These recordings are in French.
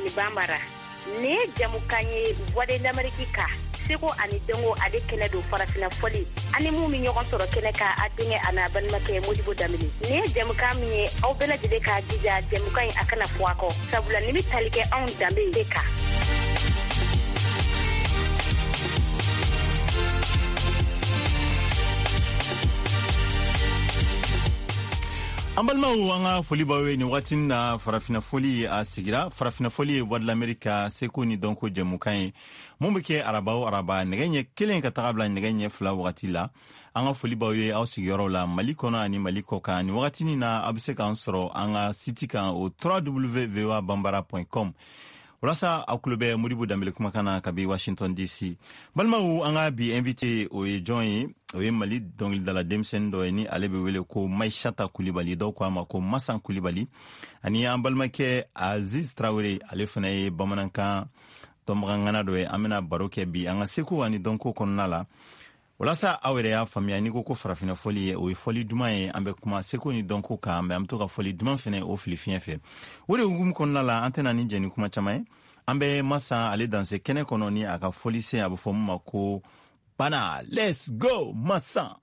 ni bambara ne jamukanye wade d'Amerika seko ani dongo ade kene do farafina foli ani mu mi ñogon soro kene ka adinge ana ban make Modibo Damini ne jamuka mi aw bela jide ka jija jamuka akana fuako sabula ni mi talike on dambe deka an balimaw an ka foli baw ye ni wagati na farafina foli a sigira farafina foli ye wadi l'Amerika seko ni dɔnko jɛmukan ye mun be kɛ araba o araba nɛgɛ ɲɛ kelen ka taga bila nɛgɛ ɲɛ fila wagati la an ka foli baw ye aw sigiyɔrɔ la Mali kɔnɔ ani Mali kɔ kan ni wagati na a be se k'an sɔrɔ an ka siti kan o www.voabambara.com walasa aw kulo bɛ Modibo Dambele kumakan na kabi Washington DC. Balimaw an ka bi invité o ye jɔn ye o ye Mali dɔnkilidala denmisɛnnin dɔ ye ni ale be wele ko Maishata Kulibali dɔw ko a ma ko Masan Kulibali ani an balimakɛ Aziz Traoré ale fana ye bamanankan dɔnbagangana dɔ ye an bena baro kɛ bi an ka seko ani dɔnko kɔnɔna la walasa aw yɛrɛ y'a faamuya ni ko farafina foli ye o ye foli duman ye an bɛ kuma seko ni dɔnko kan mɛ an be to ka foli duman fɛnɛ o fili fiɲɛ fɛ o de hukumu kɔnɔna la an tɛna ni jɛni kuma caman ye an bɛ Masan ale danse kɛnɛ kɔnɔ ni a ka foli se a bɛ fɔ mun ma ko Bana, let's go, Masan!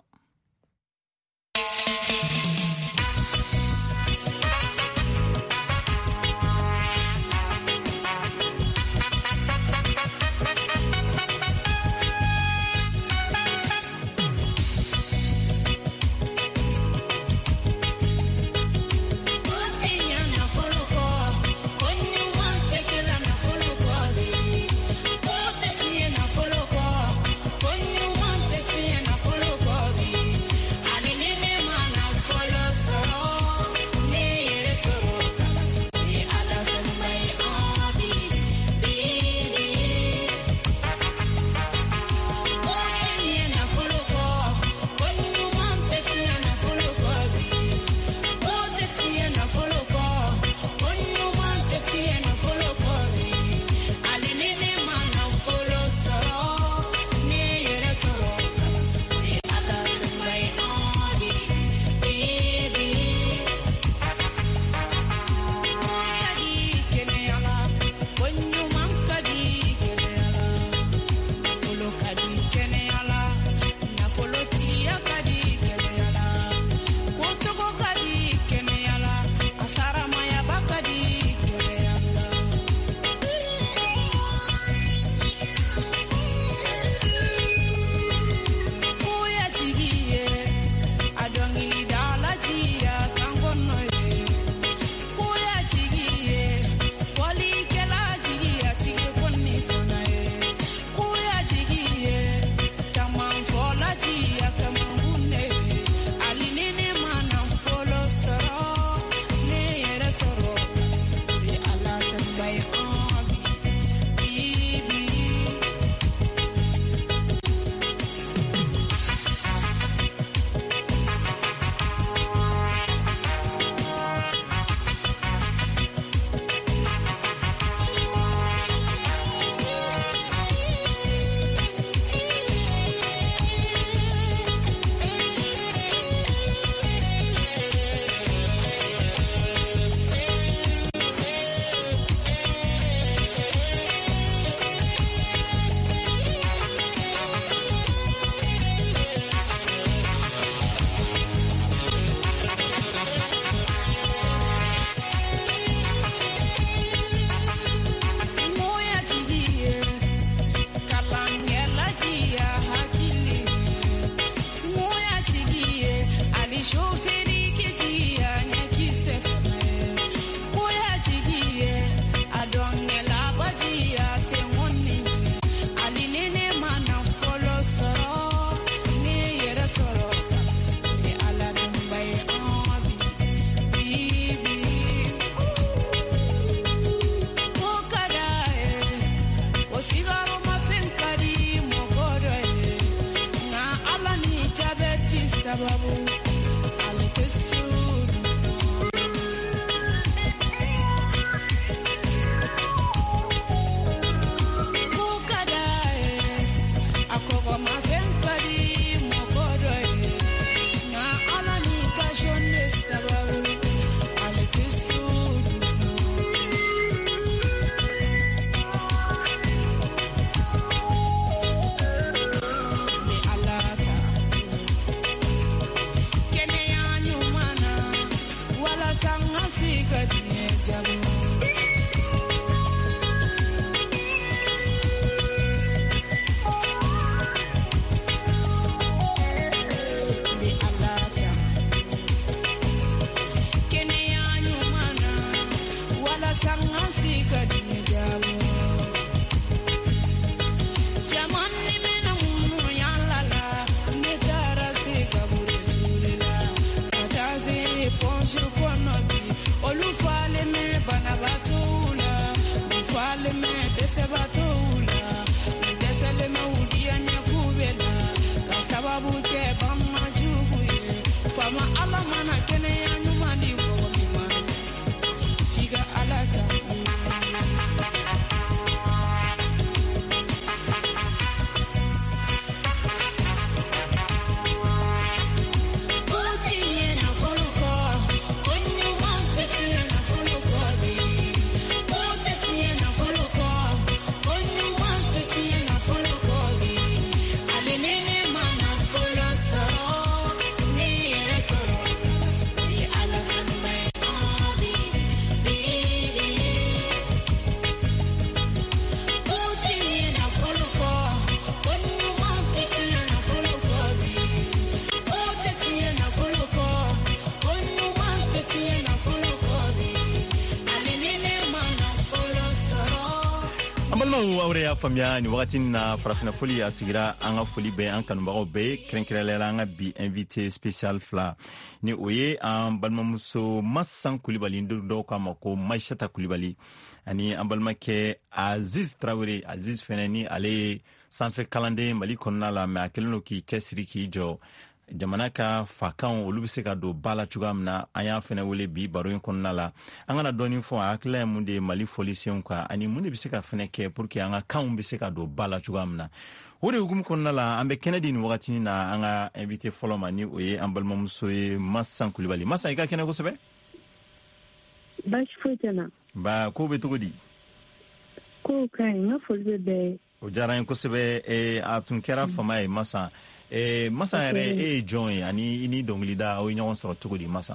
awre ya famiya ni wagati na farafina foli ya sigira an ka foli bɛ an kanubagaw bɛɛ kɛrɛnkɛrɛnla an ka bi invité spécial fila ni o ye an balimamuso Masan Kulibali dɔw k'a ma ko Maïchata Kulibali ani an balimakɛ Aziz Traoré. Aziz fɛnɛ ni ale ye sanfɛ kalanden Mali kɔnɔna la mais a kɛlen don k'i cɛsiri k'i jɔ jamana ka fakanw olu bɛ se ka don ba la cogoya min na an y'a fɛnɛ wele bi baro in kɔnɔna la an kana dɔɔni fɔ a hakilila ye mun de ye Mali fɔlisenw kan ani mun de bɛ se ka fɛnɛ kɛ pour que an ka kanw bɛ se ka don ba la cogoya min na o de hukumu kɔnɔna la an bɛ kɛnɛ di nin wagatinin na an ka invité fɔlɔ ma ni o ye an balimamuso ye Masan Kulibali. Masan, i ka kɛnɛ kosɛbɛ. Baasi foyi tɛ na. Ba ko bɛ cogo di? Ko ka ɲi, n ka foli bɛ bɛɛ ye. O diyara n ye kosɛbɛ. A tun kɛra fama ye Masan. Masan yɛrɛ e ye jɔn ye ani i ni dɔnkilida aw ye ɲɔgɔn sɔrɔ cogo di Masan?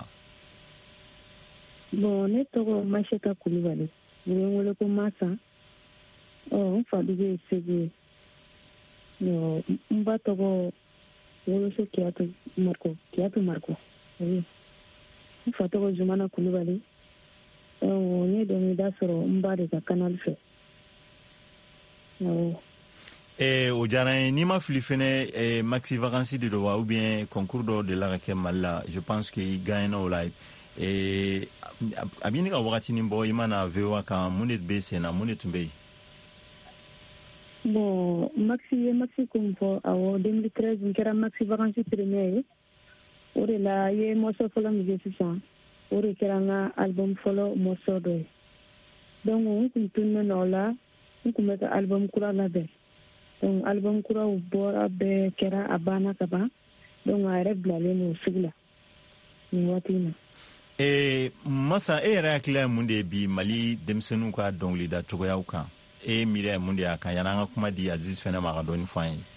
Bon, ne tɔgɔ Maïchata Kulibali. U bɛ n wele ko Masan. N fadugu ye Segu ye. N ba tɔgɔ Woloso Kiyatu Mariko. N fa tɔgɔ Zumana Kulibali. N ye dɔnkilida sɔrɔ n ba de ka kanali fɛ. O diyara n ye. N'i ma fili fɛnɛ maxi vacances de don wa ou bien concours dɔ de la ka kɛ Mali la? Je pense que i gagnera o la. A b'i ni ka wagatinin bɔ i mana VOA kan mun de bɛ sen na mun de tun bɛ yen? Bon, maxi ko min fɔ awɔ 2013 n kɛra maxi vacances première ye. O de la n ye morceau fɔlɔ min kɛ sisan o de kɛra n ka album fɔlɔ morceau dɔ ye. Donc n kun tunnen o la n kun bɛ ka album kura labɛn. Donc album kuraw bɔra bɛɛ kɛra a banna ka ban. Donc a yɛrɛ bilalen don sugu la nin waati in na. Masa, e yɛrɛ hakilila ye mun de ye bi Mali denmisɛnninw ka dɔnkilida cogoyaw kan? E miirɛ ye mun de y'a kan? Yani an ka kuma di Aziz fɛnɛ ma ka dɔɔni fɔ an ye.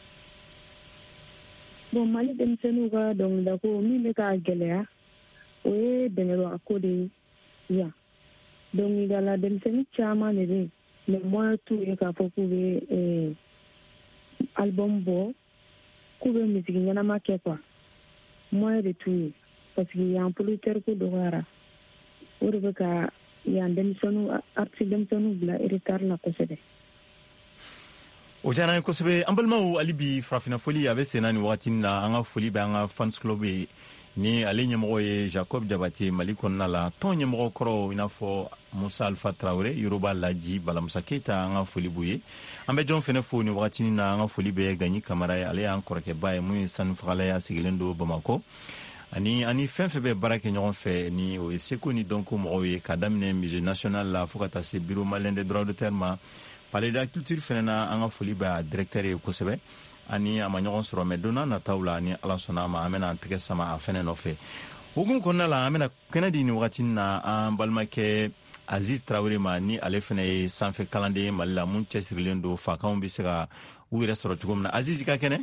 Bon, Mali denmisɛnninw ka dɔnkilida ko min bɛ ka gɛlɛya o ye bɛnɛrɔ ko de ye yan. Dɔnkilidala denmisɛnnin caman de bɛ yen mais moyen t'u ye k'a fɔ k'u bɛ album bɔ k'u bɛ misiki ɲɛnama kɛ quoi. Moyen de t'u ye parce que yan producteur ko dɔgɔyara o de bɛ ka yan denmisɛnninw artiste denmisɛnninw bila retard la kosɛbɛ. O diyara n ye kosɛbɛ. An balimaw hali bi farafina foli a bɛ sen na nin wagatinin na an ka foli bɛ an ka fans club ye ni ale ɲɛmɔgɔ ye Jacob Jabate Mali kɔnɔna la tɔn ɲɛmɔgɔ kɔrɔ i n'a fɔ Musa Alpha Traoré, Yoruba Laji, Balamusa Keita an ka foli b'u ye. An bɛ jɔn fɛnɛ fo nin wagatinin na an ka foli bɛ Gagny Kamara ye ale y'an kɔrɔkɛba ye mun ye sanufagala sigilen don Bamakɔ ani fɛn fɛn bɛ baara kɛ ɲɔgɔn fɛ ni o ye seko ni dɔnko mɔgɔw ye ka daminɛ musée national la fo ka taa se bureau malien des droits d'auteur ma. Palais de la culture fɛnɛ na an ka foli bɛ a directeur ye kosɛbɛ ani a ma ɲɔgɔn sɔrɔ mais donna nataw la ni Ala sɔnna ma an bɛna an tɛgɛ sama a fɛnɛ nɔfɛ. Hukumu kɔnɔna la an bɛna kɛnɛ di nin wagatinin na an balimakɛ Aziz Traoré ma ni ale fɛnɛ ye sanfɛ kalanden ye Mali la mun cɛsirilen don fakanw bɛ se ka u yɛrɛ sɔrɔ cogo min na. Aziz, i ka kɛnɛ?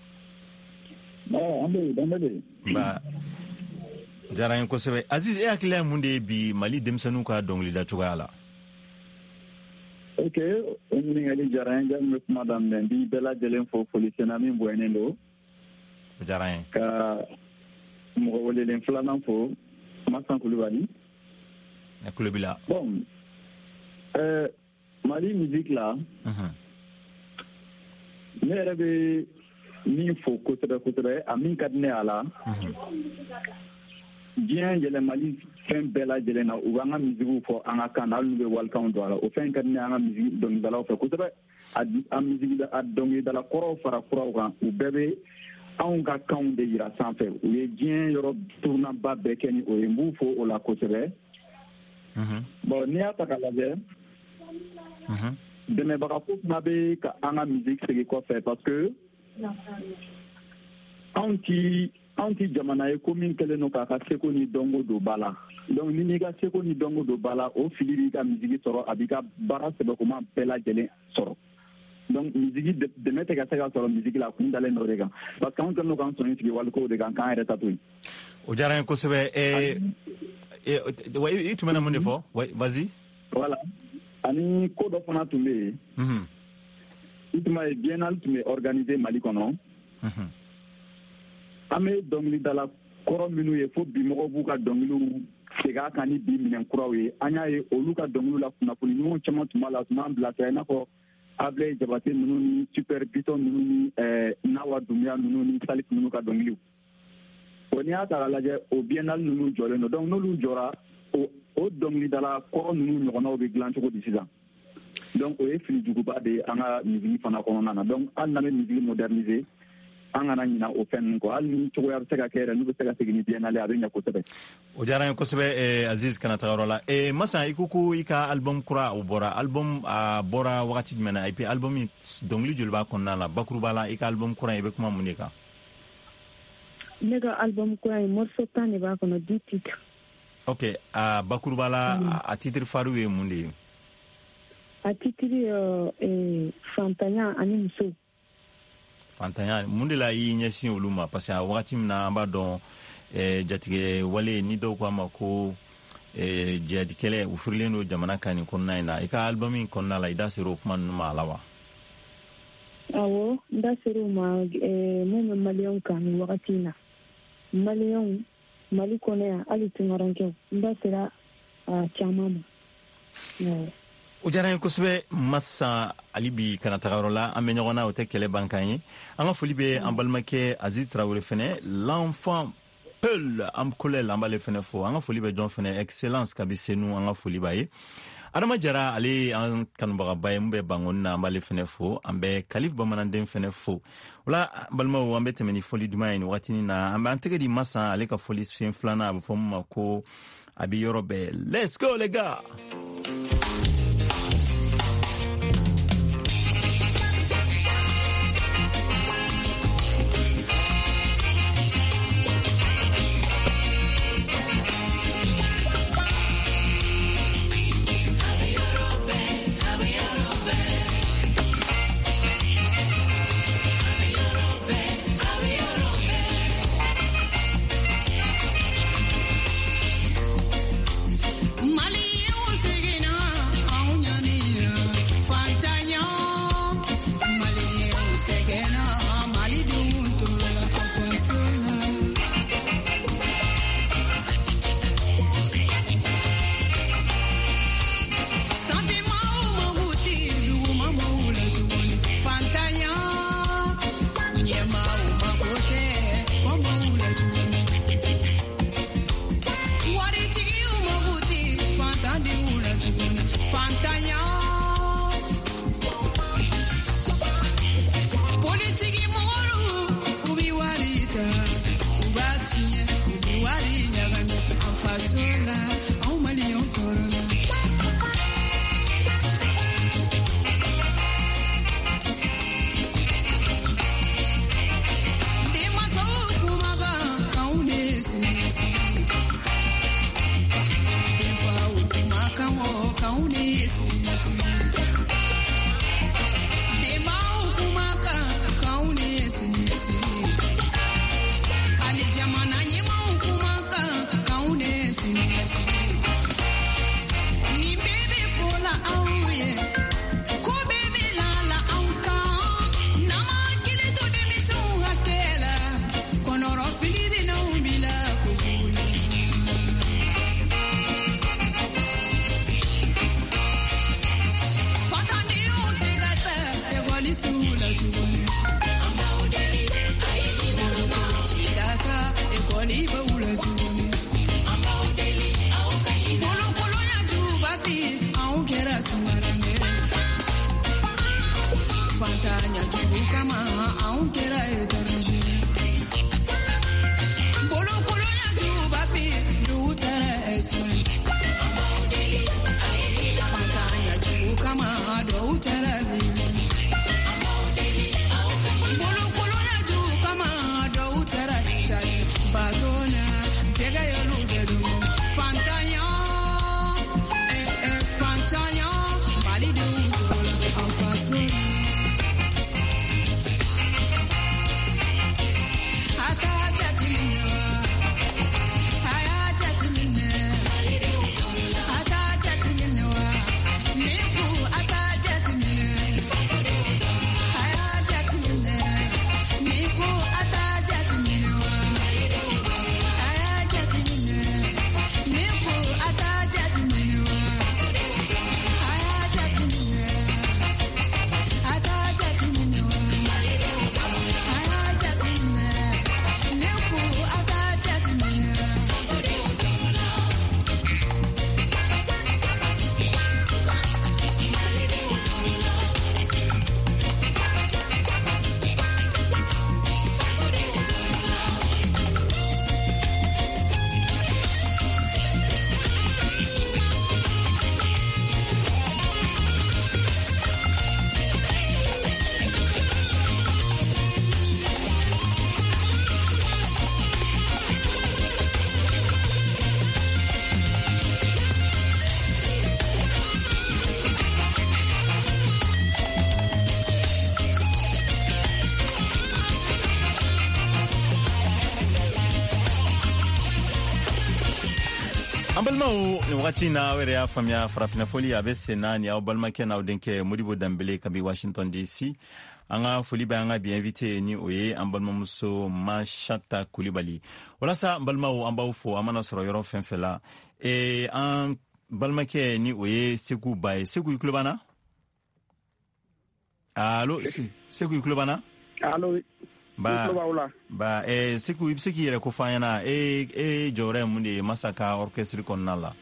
Ba diyara n ye kosɛbɛ. Aziz, e hakilila ye mun de ye bi Mali denmisɛnninw ka dɔnkilida cogoya la? Ok, o ɲininkali diyara n ye. N bɛ kuma daminɛ n b'i bɛɛ lajɛlen fo folisena min bonyalen don. O diyara n ye. Ka mɔgɔ welelen filanan fo Masan Kulibali. A tulo b'i la. Bon, Mali musique la ne yɛrɛ bɛ min fo kosɛbɛ kosɛbɛ a min ka di ne a la diɲɛ yɛlɛmali fɛn bɛɛ lajɛlen na u b'an ka misigiw fɔ an ka kan na hali n'u bɛ walikanw don a la o fɛn ka di ne an ka misigi dɔnkilidalaw fɛ kosɛbɛ a dɔnkilidala kɔrɔw fara kuraw kan u bɛɛ bɛ anw ka kanw de yira sanfɛ u ye diɲɛ yɔrɔ turunaba bɛɛ kɛ ni o ye n b'u fo o la kosɛbɛ bon n'i y'a ta ka lajɛ dɛmɛbaga ko fana bɛ ka an ka misigi segin kɔfɛ parce que anw ti jamana ye ko min kɛlen don k'a ka seko ni dɔnko don ba la donc ni n'i ka seko ni dɔnko don ba la o fili b'i ka misigi sɔrɔ a b'i ka baara sɛbɛkoma bɛɛ lajɛlen sɔrɔ donc misigi dɛmɛ tɛ ka se ka sɔrɔ misigi la kun dalen dɔ de kan parce que anw kɛlen don k'an sɔnni sigi walikow de kan k'an yɛrɛ ta to yen. o diyara n ye kosɛbɛ i tun bɛna mun de fɔ vas-y. voilà ani ko dɔ fana tun bɛ yen i tun b'a ye biennale tun bɛ organiser Mali kɔnɔ. an bɛ dɔnkilidala kɔrɔ minnu ye fo bi mɔgɔw b'u ka dɔnkiliw segin a kan ni bi minɛn kuraw ye an y'a ye olu ka dɔnkiliw la kunnafoni ɲumanw caman tun b'a la tun b'an bilasira i n'a fɔ Abilaye Jabate ninnu ni Super Bitɔn ninnu ni Nawa Dumbuya ninnu ni Salif ninnu ka dɔnkiliw o n'i y'a ta k'a lajɛ o biennale ninnu jɔlen don donc n'olu jɔra o dɔnkilidala kɔrɔ ninnu ɲɔgɔnnaw bɛ dilan cogo di sisan donc o ye filijuguba de ye an ka misigi fana kɔnɔna na donc hali n'an bɛ misigi moderniser an kana ɲina o fɛn ninnu kɔ hali ni cogoya bɛ se ka kɛ yɛrɛ n'u bɛ se ka segin ni biennale a bɛ ɲɛ kosɛbɛ. o diyara n ye kosɛbɛ Aziz kana taga yɔrɔ la Masa i ko i ka album kura o bɔra album a bɔra wagati jumɛn na et puis album dɔnkili joli b'a kɔnɔna la bakuruba la i ka album kura i bɛ kuma mun de kan. ne ka album kura ye morceau 10 de b'a kɔnɔ 10 titres. ok a bakuruba la a titre fariw ye mun de ye. a titre fantanya ani muso. fantanya mun de la i ɲɛsin olu ma parce que a wagati min na an b'a dɔn jatigɛ wale ni dɔw k'a ma ko jihadikɛlɛ u firilen don jamana kan nin kɔnɔna in na i ka album in kɔnɔna la i da sera o kuma ninnu ma a la wa. awɔ n da sera o ma mun bɛ maliyɛnw kan nin wagati in na maliyɛnw Mali kɔnɔ yan hali tunkarankew n da sera caman ma. o diyara n ye kosɛbɛ Masa ali bi kana taga yɔrɔ la an bɛ ɲɔgɔn na o tɛ kɛlɛ ban kan ye an ka foli bɛ an balimakɛ Aziz Traoré fɛnɛ l'enfant Peul an kolɛl an b'ale fɛnɛ fɔ an ka foli bɛ jɔn fɛnɛ excellence kabi senu an ka foli b'a ye Adama Jara ale an kanubagaba ye mun bɛ bangoni na an b'ale fɛnɛ fo an bɛ Kalif Bamananden fɛnɛ fo o la balimaw an bɛ tɛmɛ ni foli duman ye nin waatinin na an bɛ an tɛgɛ di Masa ale ka foli sen filanan a bɛ fɔ min ma ko a bɛ yɔrɔ bɛɛ let's go les gars. An balimaw ni wagati na wɛrɛ y'a faamuya farafina foli a bɛ sen na ni aw balimakɛ n'aw denkɛ Modibo Dambele kabi Washington DC. An ka foli bɛ an ka bi invité ni o ye an balimamuso Mashata Kulibali. Walasa an balimaw an b'aw fo an mana sɔrɔ yɔrɔ fɛn fɛn la. An balimakɛ ni o ye Seku Ba ye. Seku i tulo b'an na? Allo Seku i tulo b'an na? Allo Seku i bɛ se k'i yɛrɛ ko f'an ɲɛna jɔyɔrɔ ye mun de ye Masa ka orchestre kɔnɔna la?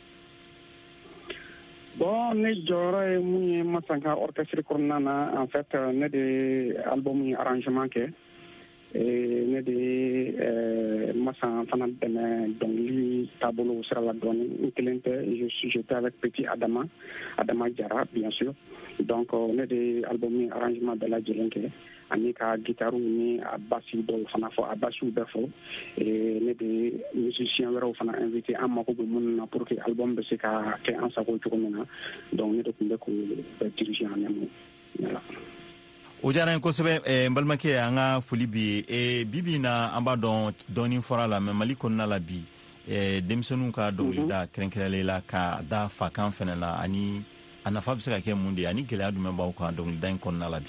Bon, ne jɔyɔrɔ ye mun ye Masa ka orchestre kɔnɔna na en fait ne de album ye arrangement kɛ ne de Masa fana dɛmɛ dɔnkili taabolo sira la dɔɔni n kelen tɛ j'étais avec Petit Adama Jara bien sûr donc ne de album ye arrangement bɛɛ lajɛlen kɛ ani ka guitare ni a basse dɔw fana fɔ a basse bɛɛ fɔ ne de musicien wɛrɛw fana invité an mako bɛ minnu na pour que album bɛ se ka kɛ an sago cogo min na donc ne de tun bɛ k'o diriger en même voilà. O diyara n kosɛbɛ n balimakɛ an ka foli bi bibi na an b'a dɔn dɔɔni fɔra la mais Mali kɔnɔna la bi denmisɛnninw ka dɔnkilida kɛrɛnkɛrɛnlen la ka da fakan fɛnɛ la ani a nafa bɛ se ka kɛ mun de ye ani gɛlɛya jumɛn b'aw kan dɔnkilida in kɔnɔna la bi?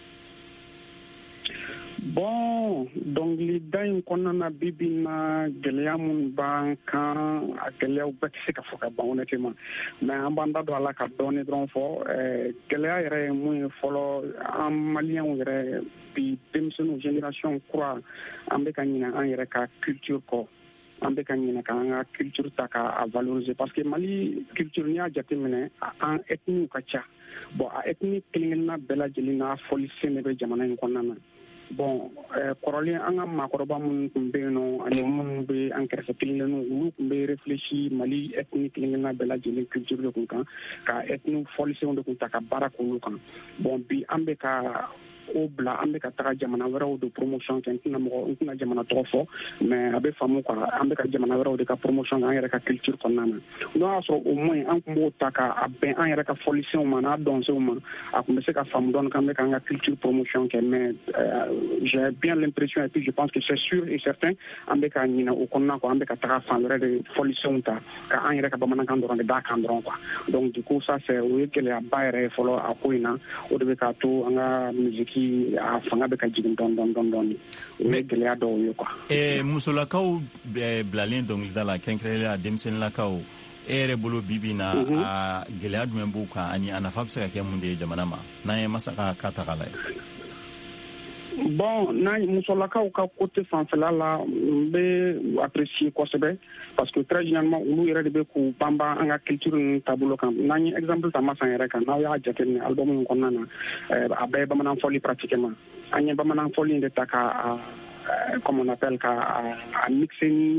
Bon, dɔnkilida in kɔnɔna na bibi na gɛlɛya minnu b'an kan a gɛlɛyaw bɛɛ tɛ se ka fɔ ka ban honnêtement mais an b'an da don a la ka dɔɔni dɔrɔn fɔ gɛlɛya yɛrɛ ye mun ye fɔlɔ an maliyɛnw yɛrɛ bi denmisɛnninw génération kura an bɛ ka ɲinɛ an yɛrɛ ka culture kɔ an bɛ ka ɲinɛ k'an ka culture ta k'a valoriser parce que Mali culture n'i y'a jateminɛ an ethnies ka ca bon a ethnie kelen-kelenna bɛɛ lajɛlen n'a fɔlisen de bɛ jamana in kɔnɔna na bon kɔrɔlen an ka maakɔrɔba minnu tun bɛ yen nɔ ani minnu bɛ an kɛrɛfɛ kelen-kelenninw olu tun bɛ réfléchi Mali ethnie kelen-kelenna bɛɛ lajɛlen culture de kun kan ka ethnie fɔlisenw de kun ta ka baara k'olu kan bon bi an bɛ ka o bila an bɛ ka taga jamana wɛrɛw de promotion kɛ n tɛna jamana tɔgɔ fɔ mais a bɛ faamu quoi an bɛ ka jamana wɛrɛw de ka promotion kɛ an yɛrɛ ka culture kɔnɔna na n'o y'a sɔrɔ au moins an tun b'o ta k'a bɛn an yɛrɛ ka fɔlisenw ma n'a dɔnsenw ma a tun bɛ se ka faamu dɔɔni k'an bɛ k'an ka culture promotion kɛ mais j'ai bien l'impression et puis je pense que c'est sûr et certain an bɛ ka ɲinɛ o kɔnɔna quoi an bɛ ka taga fan wɛrɛ de fɔlisenw ta ka an yɛrɛ ka bamanankan dɔrɔn de d'a kan dɔrɔn quoi donc du coup ça c'est o ye gɛlɛyaba yɛrɛ ye fɔlɔ a ko in na o de bɛ k'a to an ka musique a fanga bɛ ka jigin dɔɔni o ye gɛlɛya dɔw ye quoi. Musolakaw bilalen dɔnkilida la kɛrɛnkɛrɛnnenya la denmisɛnninlakaw e yɛrɛ bolo bibi na a gɛlɛya jumɛn b'u kan ani a nafa bɛ se ka kɛ mun de ye jamana ma n'an ye Masa ka ta k'a lajɛ? Bon, n'an ye musolakaw ka côté fanfɛla la n bɛ apprécier kosɛbɛ parce que très généralement olu yɛrɛ de bɛ k'u banban an ka culture ninnu taabolo kan n'an ye exemple ta Masa yɛrɛ kan n'aw y'a jateminɛ album in kɔnɔna na a bɛɛ ye bamanan fɔli pratiquement an ye bamanan fɔli in de ta ka comme on appelle ka mixer ni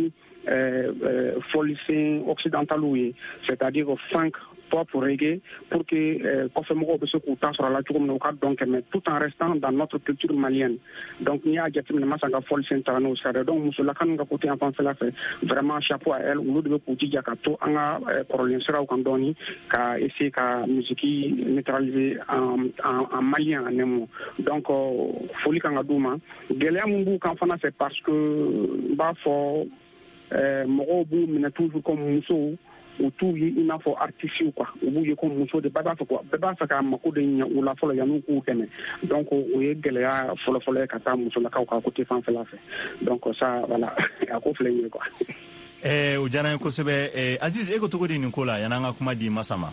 folisen occidentaux ye, c'est-à-dire funk, pop, reggae, pour que Kofemoko se coutant sur la tour donc mais tout en restant dans notre culture malienne. Donc il y a des massacres folisen tarano, donc Moussula Kanga côté en fait là fait vraiment chapeau à elle, ou de côté Jakato, anga Corolien Sera ou Kandoni, ka essayer ka musique neutralisée en malien en émo. Donc folie Kanga Douma. Gelea Mumbu Kanfana c'est parce que bah faut Morobu mena toujours comme Mousso ou tout il n'a faut artificiel quoi ou bouge comme Mousso de baba quoi baba ça ka makode nya ou la folo ya no ku tene donc o ye Gelea folo kata Mousso la ka côté fan fait la fait donc ça voilà a ko flenye quoi o jana ko sebe Aziz ego to godi Nicola yananga kuma di Masama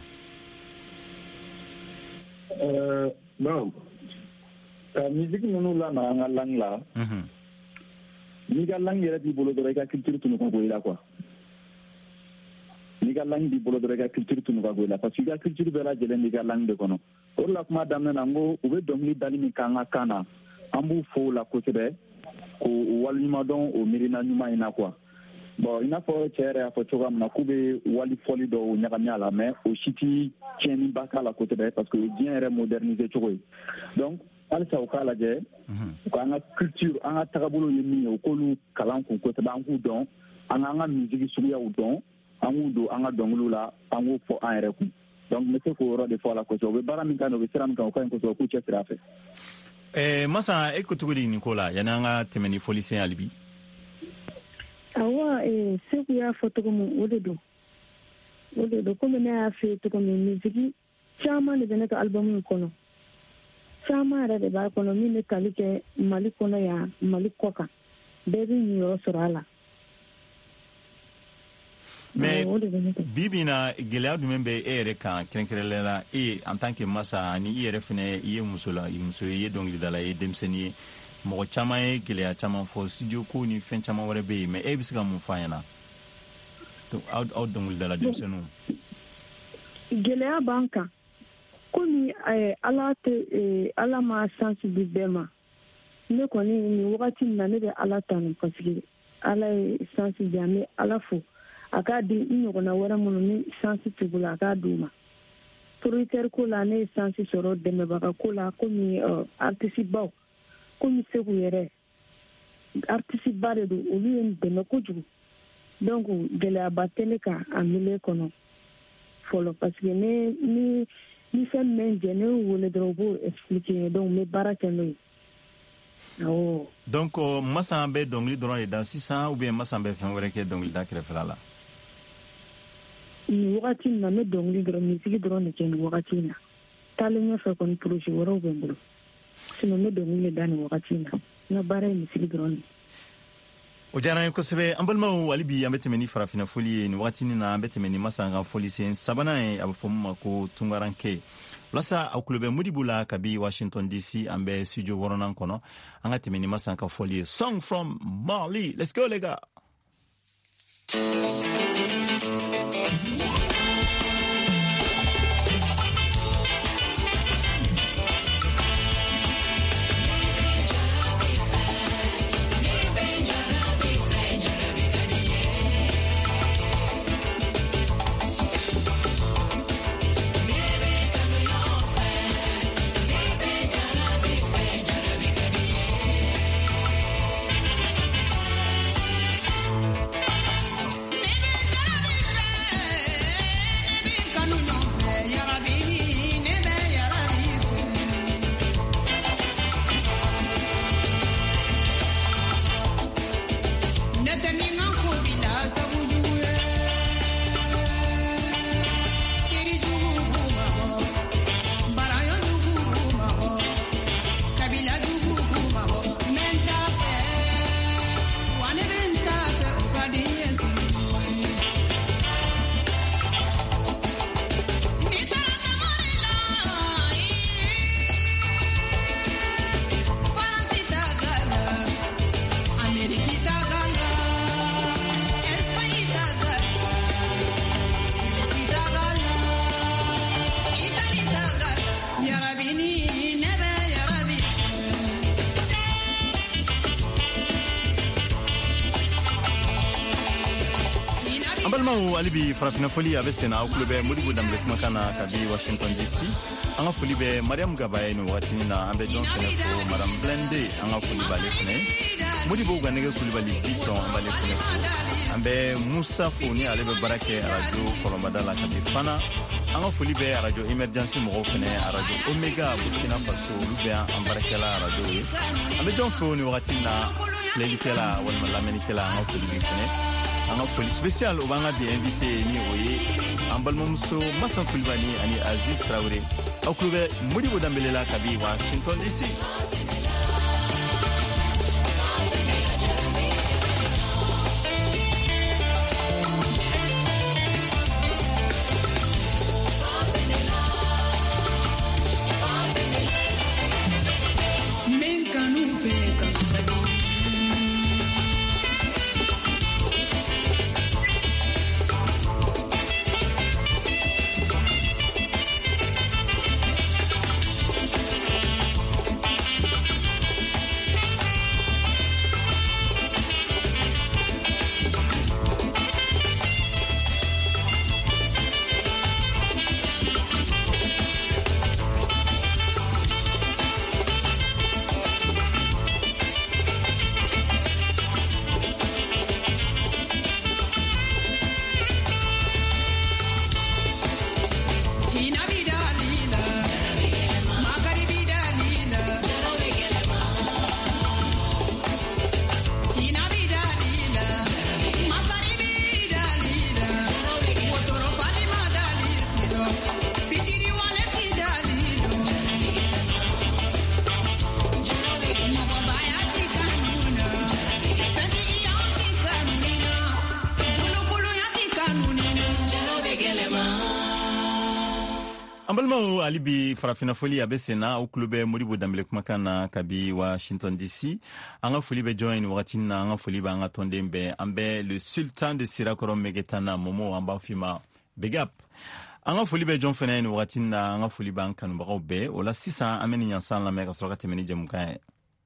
bon musique nunu la na nga lang la ni ga lang yera di bolo do reka culture tunu ko goila quoi ni ga lang di bolo do reka culture tunu ko goila parce que ga culture bela jele ni ga lang de kono or la kuma damna nango ube domli dali ni kanga kana ambu fo la ko tebe ko wali madon o mirina nyuma ina quoi bon ina fo chere afo choga na kube wali foli do nyaganyala mais au city tieni bakala ko tebe parce que bien re moderniser chogo donc alisa o kala je ko anga culture anga tagabolo yemi o kolu kalan ko ko tabangu don anga musique suya o don angu do anga dongulu la angu fo anere ku donc mese ko ro de fo la ko so be barami kano be siram kan ko so ku chetra fe masa ekotugudi Nicola yananga temeni folicien alibi awa seku ya foto mu odedo comme na fait to comme musique chama ne bene ka album kono chama ra de ba kono mi ne kalike mali kono ya mali koka bebi ni yo sorala mais bibina gelea du membe ere kan krenkrela en tant que massa ni ere fene ye musola muso ye donc lidala ye demseni mo chama ye gelea chama fo studio ko ni fen chama wore be mais e bisika mun fayana to out donc lidala demsenu gelea banka komi ala ma sensibilité ne koni ni wakati na ne be ala tanu parce que ala sensibilité mais ala fo akadi inyogona wara muno ni sensibilité akaduma producteur ko la ne sensibilité soro de me baka ko la komi artiste baw komi segu yere artiste bare do olu de me ko jugu donc de la batele ka amile kono folo parce que ni fait men jene wole drobo expliquer donc me baraka no oh donc masambe dongli drone dans 600 ou bien masambe fen wore ke dongli dakre falala ni wakati na me dongli drone musique drone ke ni wakati na talenya fa kon projet woro bembulu sino me dongli dani wakati na bare musique drone o jana ko sebe ambalma walibi ambete meni farafina folie ni wakati ni na ambete meni masanga folie sen sabana e abafoma ko tungaranke lasa akulube mudibula kabi Washington DC ambe studio woronan kono angati meni masanga folie song from Mali. Let's go les gars. Never Ambalmau alibi farafina foli abesena akulube Modibo Dambele kumakana kabi Washington DC. Anga foli be Mariam Gabaye no watinina ambe John Senefo Madam Blende anga foli bale fene. Modibo ganege foli bale biton bale fene fo. Ambe Musa Foni alebe barake radio Kolombadala kabi fana. Anga foli be radio emergency mo fene radio Omega Burkina Faso lubea ambarakela radio. Ambe John Foni watina lelikela wal malamenikela anga foli fene. Anga police spécial au banga bi invité ni oye ambalmo muso Massan Kulbani ani Aziz Traoré au club Modibo Dambele la kabi Washington DC. Ambalmau alibi farafina foli abesena au klube Modibo Dambele kumakana kabi Washington DC. Anga foli be join watina anga foli ba anga tondembe ambe le sultan de Sirakoro Megetana Momo amba fima big up. Anga foli be John Fenen watina anga foli ba kanu ba be ola 600 ameni nyansan la meka soka temeni jemukae.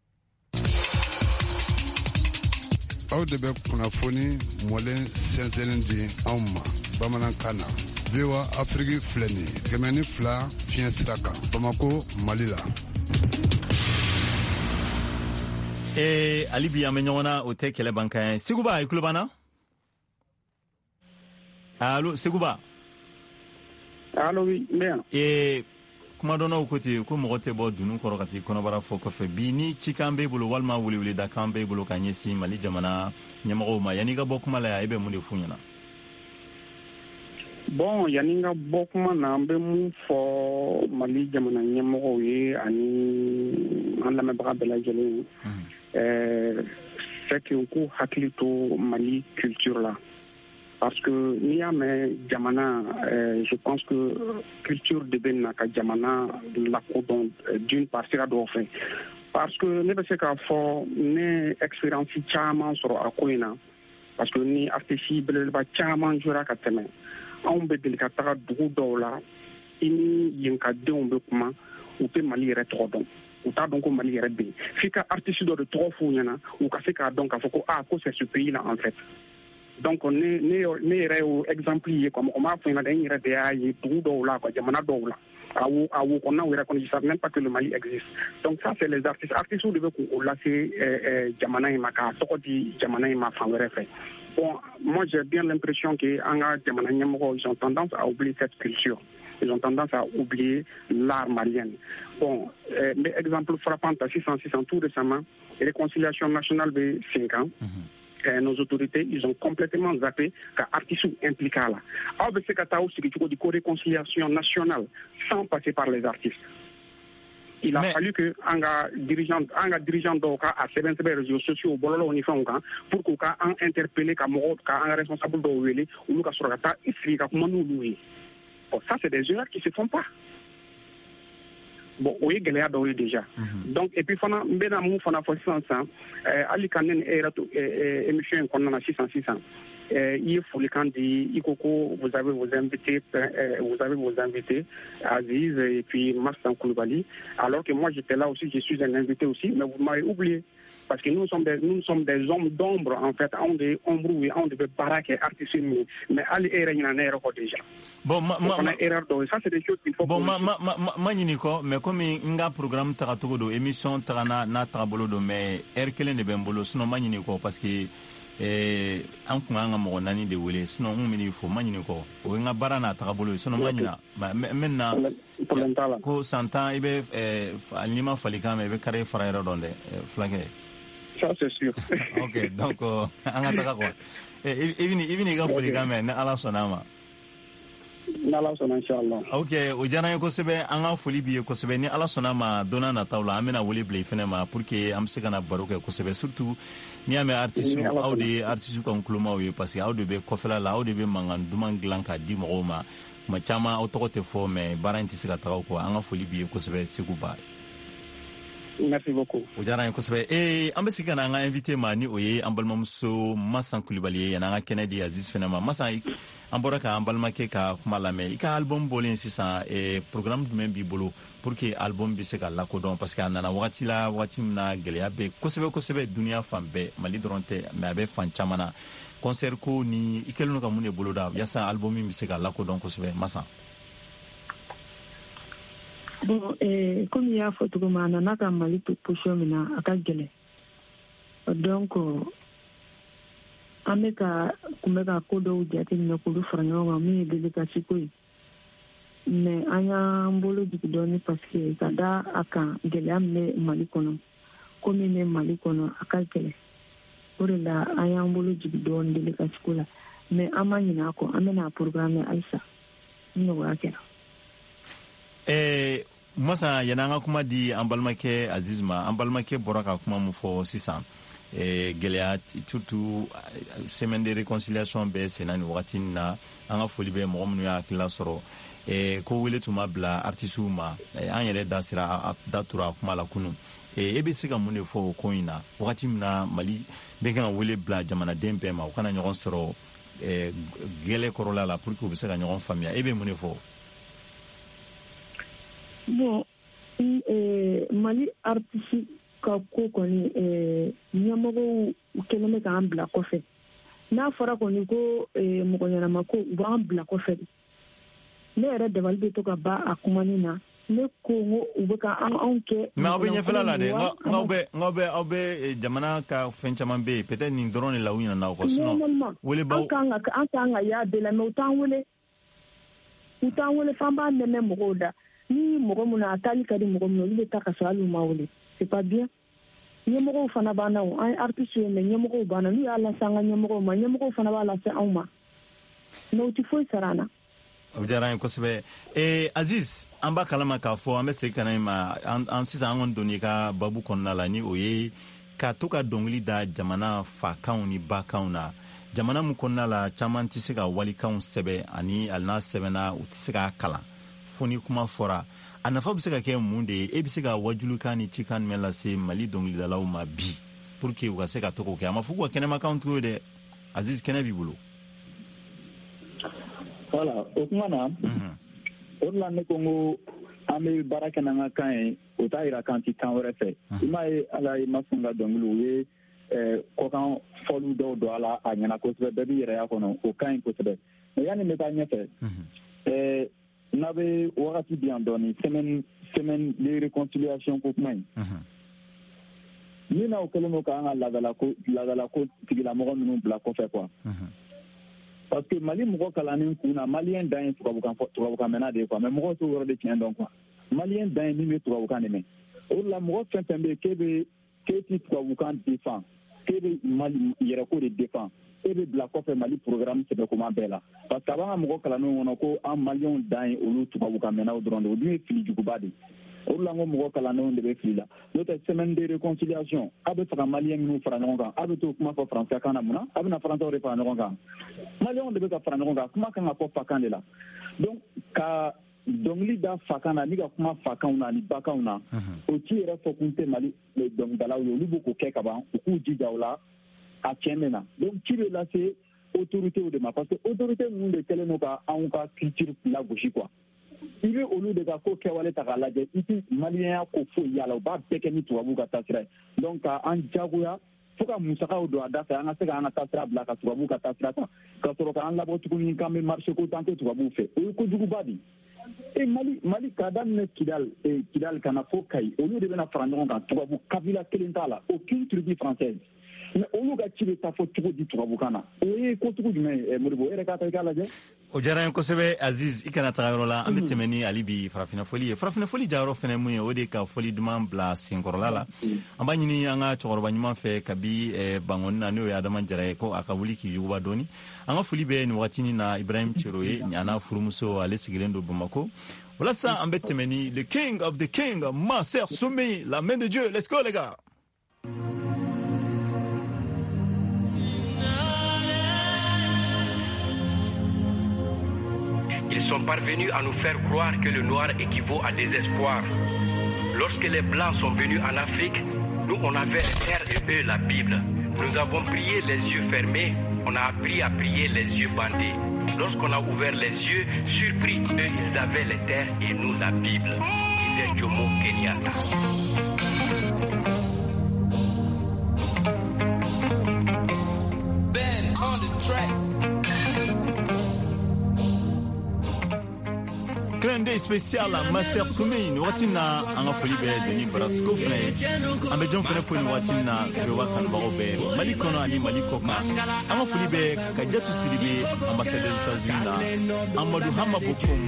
Aw de be kunafoni molen senselin di amma bamanan kana. Vewa Afrique fleni kemeni fla fien siraka Bamako Malila. Alibi amenyona ote kele banka Seguba ikulubana. Allo Seguba. Allo oui bien. Kuma dona ukoti ko mogote bo dunu korokati kono bara foko fe bini chikambe bulu walma wuli da kambe bulu kanyesi Mali jamana nyamago ma yani ga bokuma la ibe munde funyana. Bon, yaninga bokuma na ambe mu fo Mali jamana nyemoko ye ani an lamɛ baga bɛɛ lajɛlen c'est que ko hakili to Mali culture la parce que n'i y'a mɛn jamana je pense que culture de bɛ na ka jamana lakodɔn d'une part sira dɔw fɛ parce que ne bɛ se k'a fɔ ne expérience caman sɔrɔ a ko in na parce que ni artiste belebeleba caman jɔra ka tɛmɛ anw bɛ deli ka taga dugu dɔw la i ni yenkadenw bɛ kuma u tɛ Mali yɛrɛ tɔgɔ dɔn u t'a dɔn ko Mali yɛrɛ bɛ yen f'i ka artiste dɔ de tɔgɔ f'u ɲɛna u ka se k'a dɔn k'a fɔ ko ko c'est ce pays là en fait donc ne yɛrɛ y'o exemple ye quoi mɔgɔ m'a fɔ ɲɛna dɛ n yɛrɛ de y'a ye dugu dɔw la quoi jamana dɔw la a wo kɔnɔnaw yɛrɛ kɔnɔ je savais même pas que le Mali existe donc ça c'est les artistes de bɛ k'o lase jamana in ma k'a tɔgɔ di jamana in ma fan wɛrɛ fɛ. Bon, moi j'ai bien l'impression que ils ont tendance à oublier cette culture. Ils ont tendance à oublier l'art malien. Bon, mais exemple frappant à 600 tout récemment, réconciliation nationale de 5 ans. Nos autorités, ils ont complètement zappé qu'à artistes impliqués là. Alors, c'est qu'à réconciliation nationale sans passer par les artistes. Il a fallu que anga dirigeant doka a seben réseaux sociaux bololo oni fonga pour que ka an interpeller ka mo ka an responsable do wele ou ka sorata ifri ka kuma nous louer. Bon, ça c'est des erreurs qui se font pas. bon o ye gɛlɛya dɔw ye déjà donc et puis fana n bɛna mun fana fɔ sisan hali ka ne ni e yɛrɛ to émission in kɔnɔna na sisan i ye folikan di i ko vous avez vos invités Aziz et puis Mastan Koulibaly, alors que moi j'étais là aussi, je suis un invité aussi, mais vous m'avez oublié. Parce que nous sommes des hommes d'ombre, en fait. On devait baraquer, artister, mais aller errer en erreur déjà. Bon, ça, c'est des choses qu'il faut. Bon, Magniko, mais comme un programme Taratogo, émission Tarana, Natrabolo, mais Erkelen de Bembolo, sinon Magniko, parce que an kun an ka mɔgɔ naani de wele sinon n bɛ fɔ Magnini kɔ o ye n ka baara n'a tagabolo ye sinon Magnina maintenant ko san 10 i bɛ n'i ma falikan mɛn i bɛ kari fara yɔrɔ dɔn dɛ fulakɛ. Ça c'est sûr. Ok, donc an ka taga quoi i bɛ n'i ka folikan mɛn ni Ala sɔnna ma. N'Ala sɔnna inchallah. Ok, o diyara n ye kosɛbɛ an ka foli b'i ye kosɛbɛ ni Ala sɔnna ma don n'a nataw la an bɛna wele bila i fɛnɛ ma pour que an bɛ se ka na baro kɛ kosɛbɛ surtout n'i y'a mɛn artiste aw de ye artiste ka nkulomaw ye parce que aw de bɛ kɔfɛla la aw de bɛ mankan duman dilan k'a di mɔgɔw ma tuma caman aw tɔgɔ tɛ fɔ mais baara in tɛ se ka taga o kɔ an ka foli b'i ye kosɛbɛ Seku Ba. Merci beaucoup. O diyara n ye kosɛbɛ an bɛ segin ka na an ka invité ma ni o ye an balimamuso Masan Kulibali ye yanni an ka kɛnɛ di Aziz fɛnɛ ma Masan an bɔra ka an balimakɛ ka kuma lamɛn i ka album bɔlen sisan programme jumɛn b'i bolo pour que album bɛ se ka lakodɔn parce que a nana wagati min na gɛlɛya bɛ kosɛbɛ duniya fan bɛɛ Mali dɔrɔn tɛ mais a bɛ fan caman na concert ko ni i kɛlen don ka mun de bolo da yasa album min bɛ se ka lakodɔn kosɛbɛ Masan. Bon, comme il y a photo comme on a ka Mali position min na a ka gɛlɛn donc an bɛ ka ko dɔw jateminɛ k'olu fara ɲɔgɔn kan min ye délégation ko ye mais an y'an bolo jigin dɔɔni parce que ka da a kan gɛlɛya min bɛ Mali kɔnɔ ko min bɛ Mali kɔnɔ a ka gɛlɛn o de la an y'an bolo jigin dɔɔni délégation ko la mais an ma ɲinɛ a kɔ an bɛna programme halisa ni nɔgɔya kɛra. Masa yanni an ka kuma di an balimakɛ Aziz ma an balimakɛ bɔra ka kuma mun fɔ sisan gɛlɛya surtout semaine de réconciliation bɛ senna ni wagati na an ka foli bɛ mɔgɔ minnu y'a hakilila sɔrɔ ko wele tun ma bila artisiw ma an yɛrɛ da tura a kuma la kunun e bɛ se ka mun de fɔ o ko in na wagati min na Mali bɛ kan ka wele bila jamanaden bɛɛ ma u kana ɲɔgɔn sɔrɔ gɛlɛ kɔrɔla la pour que u bɛ se ka ɲɔgɔn faamuya e bɛ mun de fɔ. Bon, Mali artiste ka ko kɔni ɲɛmɔgɔw kɛlen bɛ k'an bila kɔfɛ n'a fɔra kɔni ko mɔgɔ ɲɛnama ko u b'an bila kɔfɛ ne yɛrɛ dabali bɛ to ka ban a kumani na ne ko u bɛ ka anw kɛ. mais aw bɛ ɲɛfɛla la dɛ aw bɛ jamana ka fɛn caman bɛ yen peut-être nin dɔrɔn de la u ɲinɛna aw kɔ sinon welebaw an kan ka y'a bɛɛ la mais u t'an wele f'an b'a nɛmɛ mɔgɔw da. Ni mɔgɔ mun a taali ka di mɔgɔ min olu bɛ taa ka sɔrɔ hali u ma wele c'est pas bien ɲɛmɔgɔw fana b'an na an ye artiste ye mais ɲɛmɔgɔw b'an na n'u y'a lase an ka ɲɛmɔgɔw ma ɲɛmɔgɔw fana b'a lase anw ma mais u tɛ foyi sara an na. O diyara n ye kosɛbɛ Aziz an b'a kalama k'a fɔ an bɛ segin ka na i ma sisan an kɔni donna i ka babu kɔnɔna la ni o ye ka to ka dɔnkili da jamana fakanw ni bakanw na jamana min kɔnɔna la caman tɛ se ka walikanw sɛbɛn ani hali n'a sɛbɛnna u tɛ se k'a kalan fo ni kuma fɔra a nafa bɛ se ka kɛ mun de ye e bɛ se ka wajulukan ni cikan jumɛn lase Mali dɔnkilidalaw ma bi pour que u ka se ka to k'o kɛ a ma fɔ k'u ka kɛnɛmakanw tugu dɛ Aziz kɛnɛ b'i bolo. Voilà o kuma na o de la ne ko n ko an bɛ baara kɛ n'an ka kan ye o t'a jira k'an tɛ kan wɛrɛ fɛ i m'a ye Ala ye Masan ka dɔnkili u ye kɔkan fɔliw dɔw don a la a ɲɛna kosɛbɛ bɛɛ b'i yɛrɛ y'a kɔnɔ o ka ɲi kosɛbɛ mais yanni n bɛ taa ɲɛfɛ n'a bɛ wagati di yan dɔɔni semaine de réconciliation ko kuma in ni n'aw kɛlen don k'an ka laadalako tigilamɔgɔ ninnu bila kɔfɛ quoi parce que Mali mɔgɔ kalannen kun na maliyɛn dan ye tubabukan mɛnna de ye quoi mais mɔgɔw t'o yɔrɔ de tiɲɛ dɔn quoi maliyɛn dan ye min bɛ tubabukan de mɛn o de la mɔgɔ fɛn fɛn bɛ yen k'e ti tubabukan défend k'e bɛ Mali yɛrɛko de défend e bɛ bila kɔfɛ Mali programme sɛbɛkoma bɛɛ la parce que a b'an ka mɔgɔ kalannenw kɔnɔ ko an maliyɛnw dan ye olu tubabukan mɛnnaw dɔrɔn de o dun ye fili juguba de o de la n ko mɔgɔ kalannenw de bɛ fili la n'o tɛ semaine de réconciliation a bɛ fɛ ka maliyɛn minnu fara ɲɔgɔn kan a bɛ t'o kuma fɔ faransikan na mun na a bɛna faransiw de fara ɲɔgɔn kan maliyɛnw de bɛ ka fara ɲɔgɔn kan kuma kan ka fɔ fakan de la donc ka dɔnkili da fakan na ni ka kuma fakanw na ni bakanw na o ci yɛrɛ fɔ kun tɛ Mali dɔnkilidalaw ye olu b'o k'o kɛ ka ban u k'u jija o la a tiɲɛ bɛ na donc ci bɛ lase autorités de ma parce que autorités ninnu de kɛlen don ka anw ka culture lagosi quoi i bɛ olu de ka ko kɛwale ta k'a lajɛ i tɛ maliyɛnya ko foyi y'a la u b'a bɛɛ kɛ ni tubabuw ka taasira ye donc ka an jagoya fo ka musakaw don a da fɛ an ka se ka an ka taasira bila ka tubabuw ka taasira ta ka sɔrɔ k'an labɔ tuguni k'an bɛ marché ko t'an tɛ tubabuw fɛ o ye kojuguba de ye Mali k'a daminɛ Kidal ka na fo Kayi olu de bɛna fara ɲɔgɔn kan tubabu kabila kelen t'a la aucune tribu française mais olu ka ci bɛ taa fɔ cogo di tubabukan na o ye kojugu jumɛn ye Modibo e yɛrɛ k'a ta i k'a lajɛ. O diyara n ye kosɛbɛ Aziz i kana taga yɔrɔ la an bɛ tɛmɛ ni hali bi farafina fɔli ye farafina fɔli jayɔrɔ fɛnɛ mun ye o de ka fɔli duman bila senkɔrɔla la an b'a ɲini an ka cɛkɔrɔba ɲuman fɛ kabi bangoni na n'o ye Adama Jara ye ko a ka wuli k'i yuguba dɔɔni an ka foli bɛ nin wagatinin na Ibrahim Cero ye a n'a furumuso ale sigilen don Bamako walasa an bɛ tɛmɛ ni le king of the king Maser Soumi la main de Dieu let's go les gars. Ils sont parvenus à nous faire croire que le noir équivaut à désespoir. Lorsque les Blancs sont venus en Afrique, nous on avait les terres et eux la Bible. Nous avons prié les yeux fermés, on a appris à prier les yeux bandés. Lorsqu'on a ouvert les yeux, surpris, eux ils avaient les terres et nous la Bible. Disait Jomo Kenyatta. Clin d'œil spécial à Maser Soumi ni waati na an ka foli bɛ Denis Brasco fɛnɛ ye an bɛ jɔn fɛnɛ fo ni waati na bɛ wa kanubagaw bɛɛ Mali kɔnɔ ani Mali kɔ kan an ka foli bɛ Kajatu Sidibe ambassadeur des États-Unis la Amadou Hama Bokoum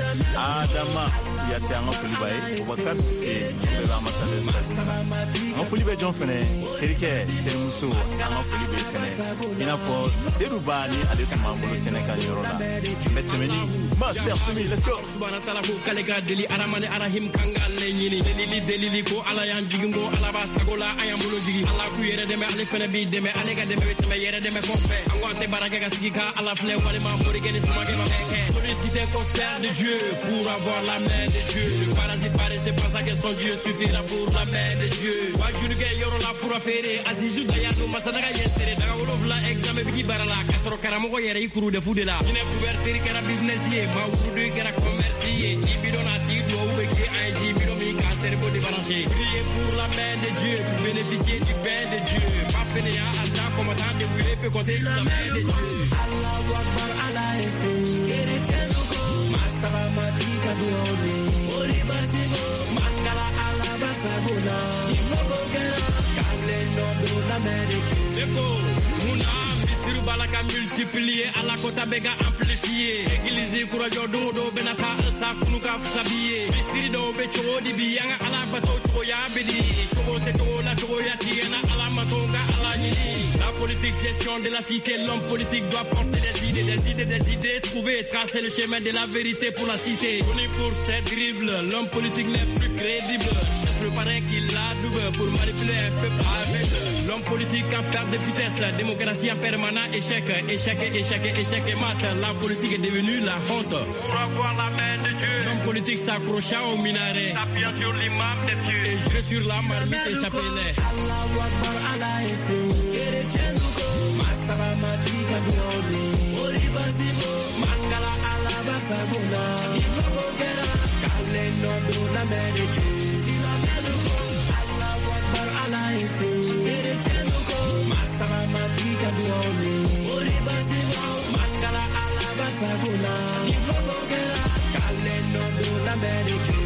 Adama Kuyate an ka foli b'a ye Boubacar Sise bɛɛ bɛ ambassadeur des États-Unis an ka foli bɛ jɔn fɛnɛ Terikɛ Terimuso an ka foli bɛ fɛnɛ i n'a fɔ Seydou Ba ni ale tun b'an bolo kɛnɛ kan yɔrɔ la n bɛ tɛmɛ ni Maser Soumi let's go. Subhana ta'ala ko kale ka deli aramani arahim kangal ne nyini delili ko ala yan jigin go ala ba sagola ayan bolo jigi ala ku yere deme ale fene bi deme ale ga deme teme yere deme ko fe angonte barake ga sigi ka ala fle wale ma mori gene suma ke ma beke solliciter concert de Dieu pour avoir la main de Dieu le parasite paraissait pas ça que son Dieu suffira pour la main de Dieu wajuru ge yoro la fura fere azizu dayanu masadaga yesere daga wolof la examen bi barala kasoro karamo ko yere ikuru de fudela ine couverture kera business ye ma wudu kera merci Jibidon a dit ou béqué un Jibidon mi cancer pour débrancher. Priez pour la main de Dieu, pour bénéficier du pain de Dieu. Pas fainéant, Allah, commandant de brûler, peut compter sur la main de Dieu. Allah Akbar, Allah Esse, Kerechenuko, Masaba Matika Bione, Oribasimo, Mangala Allah Basaguna, Imogogera, Kaleno de la main de Dieu. Deko, Muna, Misiru Balaka multiplié, Allah Kota Bega amplifié. Église Kurajo Dungo Benata, Sa Kunuka Sabié, Misiri do Becho di Bianga, Ala Bato Choya Bedi, Chote Tola Choya Tiana, Ala Matonga, Ala Nini. La politique, gestion de la cité, l'homme politique doit porter des idées, trouver et tracer le chemin de la vérité pour la cité. Connu pour cette dribble, l'homme politique n'est plus crédible. Cherche le parrain qui l'a double pour manipuler un peuple aveugle. L'homme politique en perte de vitesse, démocratie en permanent échec, et mat. La politique est devenue la honte. Pour avoir la main de Dieu, l'homme politique s'accrocha au minaret, s'appuyant sur l'imam des dieux, et juré sur la marmite et chapelet. Allah Akbar, Allah Esse, Kerechenuko, Masaba Matika Bione, Oribasimo, Mangala Allah Basaguna, Imogogera, Kaleno de la main de Dieu, Silamenuko, Allah Akbar, Allah Esse, Kerechenuko, Masaba Matika Bione, Oribasimo, Mangala Allah Basaguna, Imogogera, Kaleno de la main de Dieu.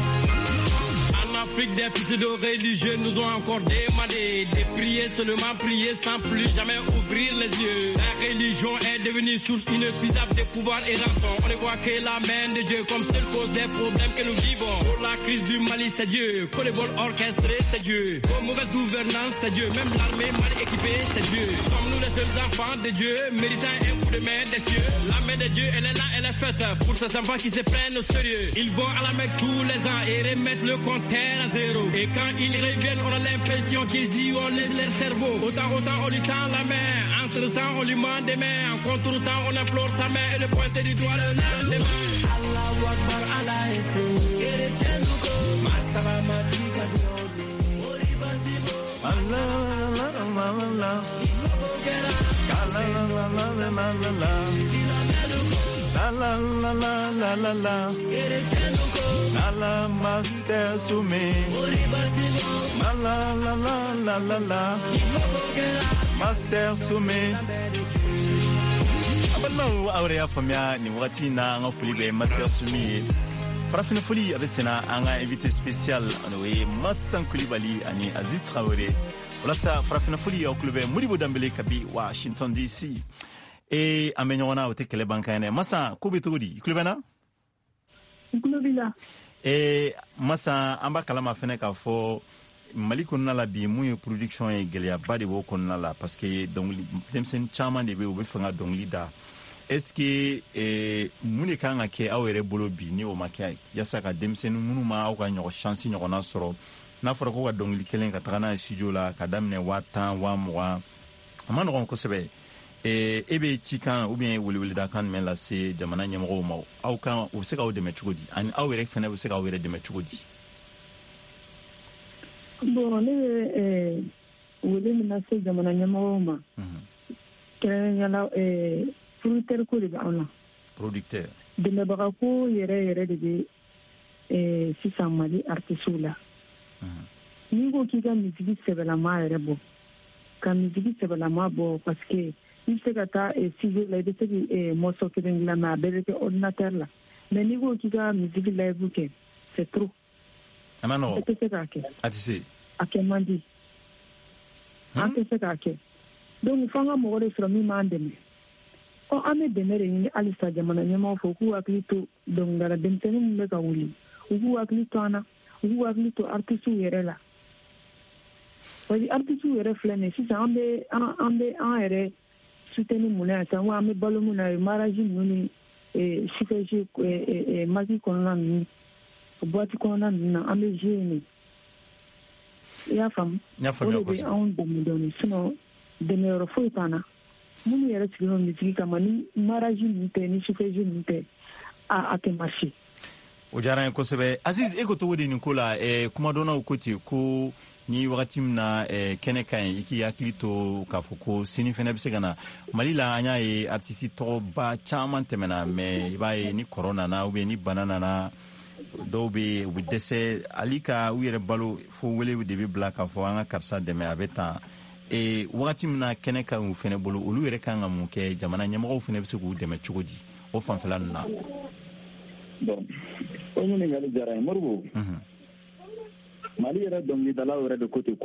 Afrique, des pseudo-religieux nous ont encore demandé de prier, seulement prier sans plus jamais ouvrir les yeux. La religion est devenue source inépuisable de pouvoir et rançon. On ne voit que la main de Dieu comme seule cause des problèmes que nous vivons. Pour la crise du Mali, c'est Dieu. Pour les vols orchestrés, c'est Dieu. Pour mauvaise gouvernance, c'est Dieu. Même l'armée mal équipée, c'est Dieu. Comme nous les seuls enfants de Dieu, méritant un coup de main des cieux. La main de Dieu, elle est là, elle est faite pour ces enfants qui se prennent au sérieux. Ils vont à la Mecque tous les ans et remettent le compteur à zéro. Et quand ils reviennent, on a l'impression qu'ils y ont laissé leur cerveau. Autant on lui tend la main en entre-temps, on lui demande des mains. En contre-temps, on implore sa main et le pointer du doigt le lendemain. Allahu Akbar, Allah Yesu. Kerechenuko, Masalamatiga Biode. Oribasibo. Allah, Allah, Allah. La la la la la la la. La la la la la la la. La la master sume. La la la la la la la. Master sume. Abalo aurea famia ni wati na ngofuli be master sume. Farafina foli abesena anga invité spécial anowe Massan Coulibaly ani Aziz Traoré. Olasa farafina foli au club Modibo Dembélé kabi Washington DC. E amenyona o tekele bankane Massa kubitudi clubena? Clubila. E Massa amba kalama fene ka fo Mali konna la bi mu production e gelia badi bo konna la parce que donc demsen chama de be o be fanga donc lida. Est-ce que muni kanga ke awere bolo bi ni o makia yasa ka demsen munu ma o ka nyo chance nyo na soro na fora ko donc likelen ka tagana studio la ka damne watan wa mwa amano ko sebe ebe chikan ou bien wuli da kan men la se jamana nyamro ma au kan o se ka o de metugodi an awere fene o se ka awere de metugodi bon le wuli na se jamana nyamro ma kenen yala producteur ko de bauna producteur de me barako yere de be si samali artisula ni ko ki ga musique sebela ma yere bo ka musique sebela ma bo parce que il se gata si je l'ai dit morceau que d'ingla ma belle que ordinateur là mais ni ko ki ga musique live ke c'est trop amano c'est ça que atisi akemandi c'est ça que donc fanga mo re from mi mandem o ame demere ni alisa jamana nyama fo ku aklito donc dara demtenu me ka wuli ku aklito ana ku aklito artistu yere la wadi artistu yere flene si sa ambe ere soutenu muna sa wa ambe balo muna maraji muni shikeji magi konna ni boati konna na ambe jeni ya fam ko se on de me donner sinon de me refutana munu yɛrɛ sigino misiki kama ni maraji ninnu tɛ ni sufɛji ninnu tɛ a tɛ marché. O diyara n ye kosɛbɛ. Aziz, e ko cogo di nin ko la kuma dɔnnaw ko ten ko ni wagati min na kɛnɛ ka ɲi i k'i hakili to k'a fɔ ko sini fɛnɛ bɛ se ka na Mali la an y'a ye artiste tɔgɔba caman tɛmɛna mais i b'a ye ni kɔrɔ nana ou bien ni bana nana dɔw bɛ u bɛ dɛsɛ hali ka u yɛrɛ balo fo wele de bɛ bila k'a fɔ an ka karisa dɛmɛ a bɛ tan. Wagati min na kɛnɛ ka u fɛnɛ bolo olu yɛrɛ kan ka mun kɛ jamana ɲɛmɔgɔw fɛnɛ bɛ se k'u dɛmɛ cogo di o fanfɛla ninnu na. Bon o ɲininkali diyara n ye Modibo Mali yɛrɛ dɔnkilidalaw yɛrɛ de ko ten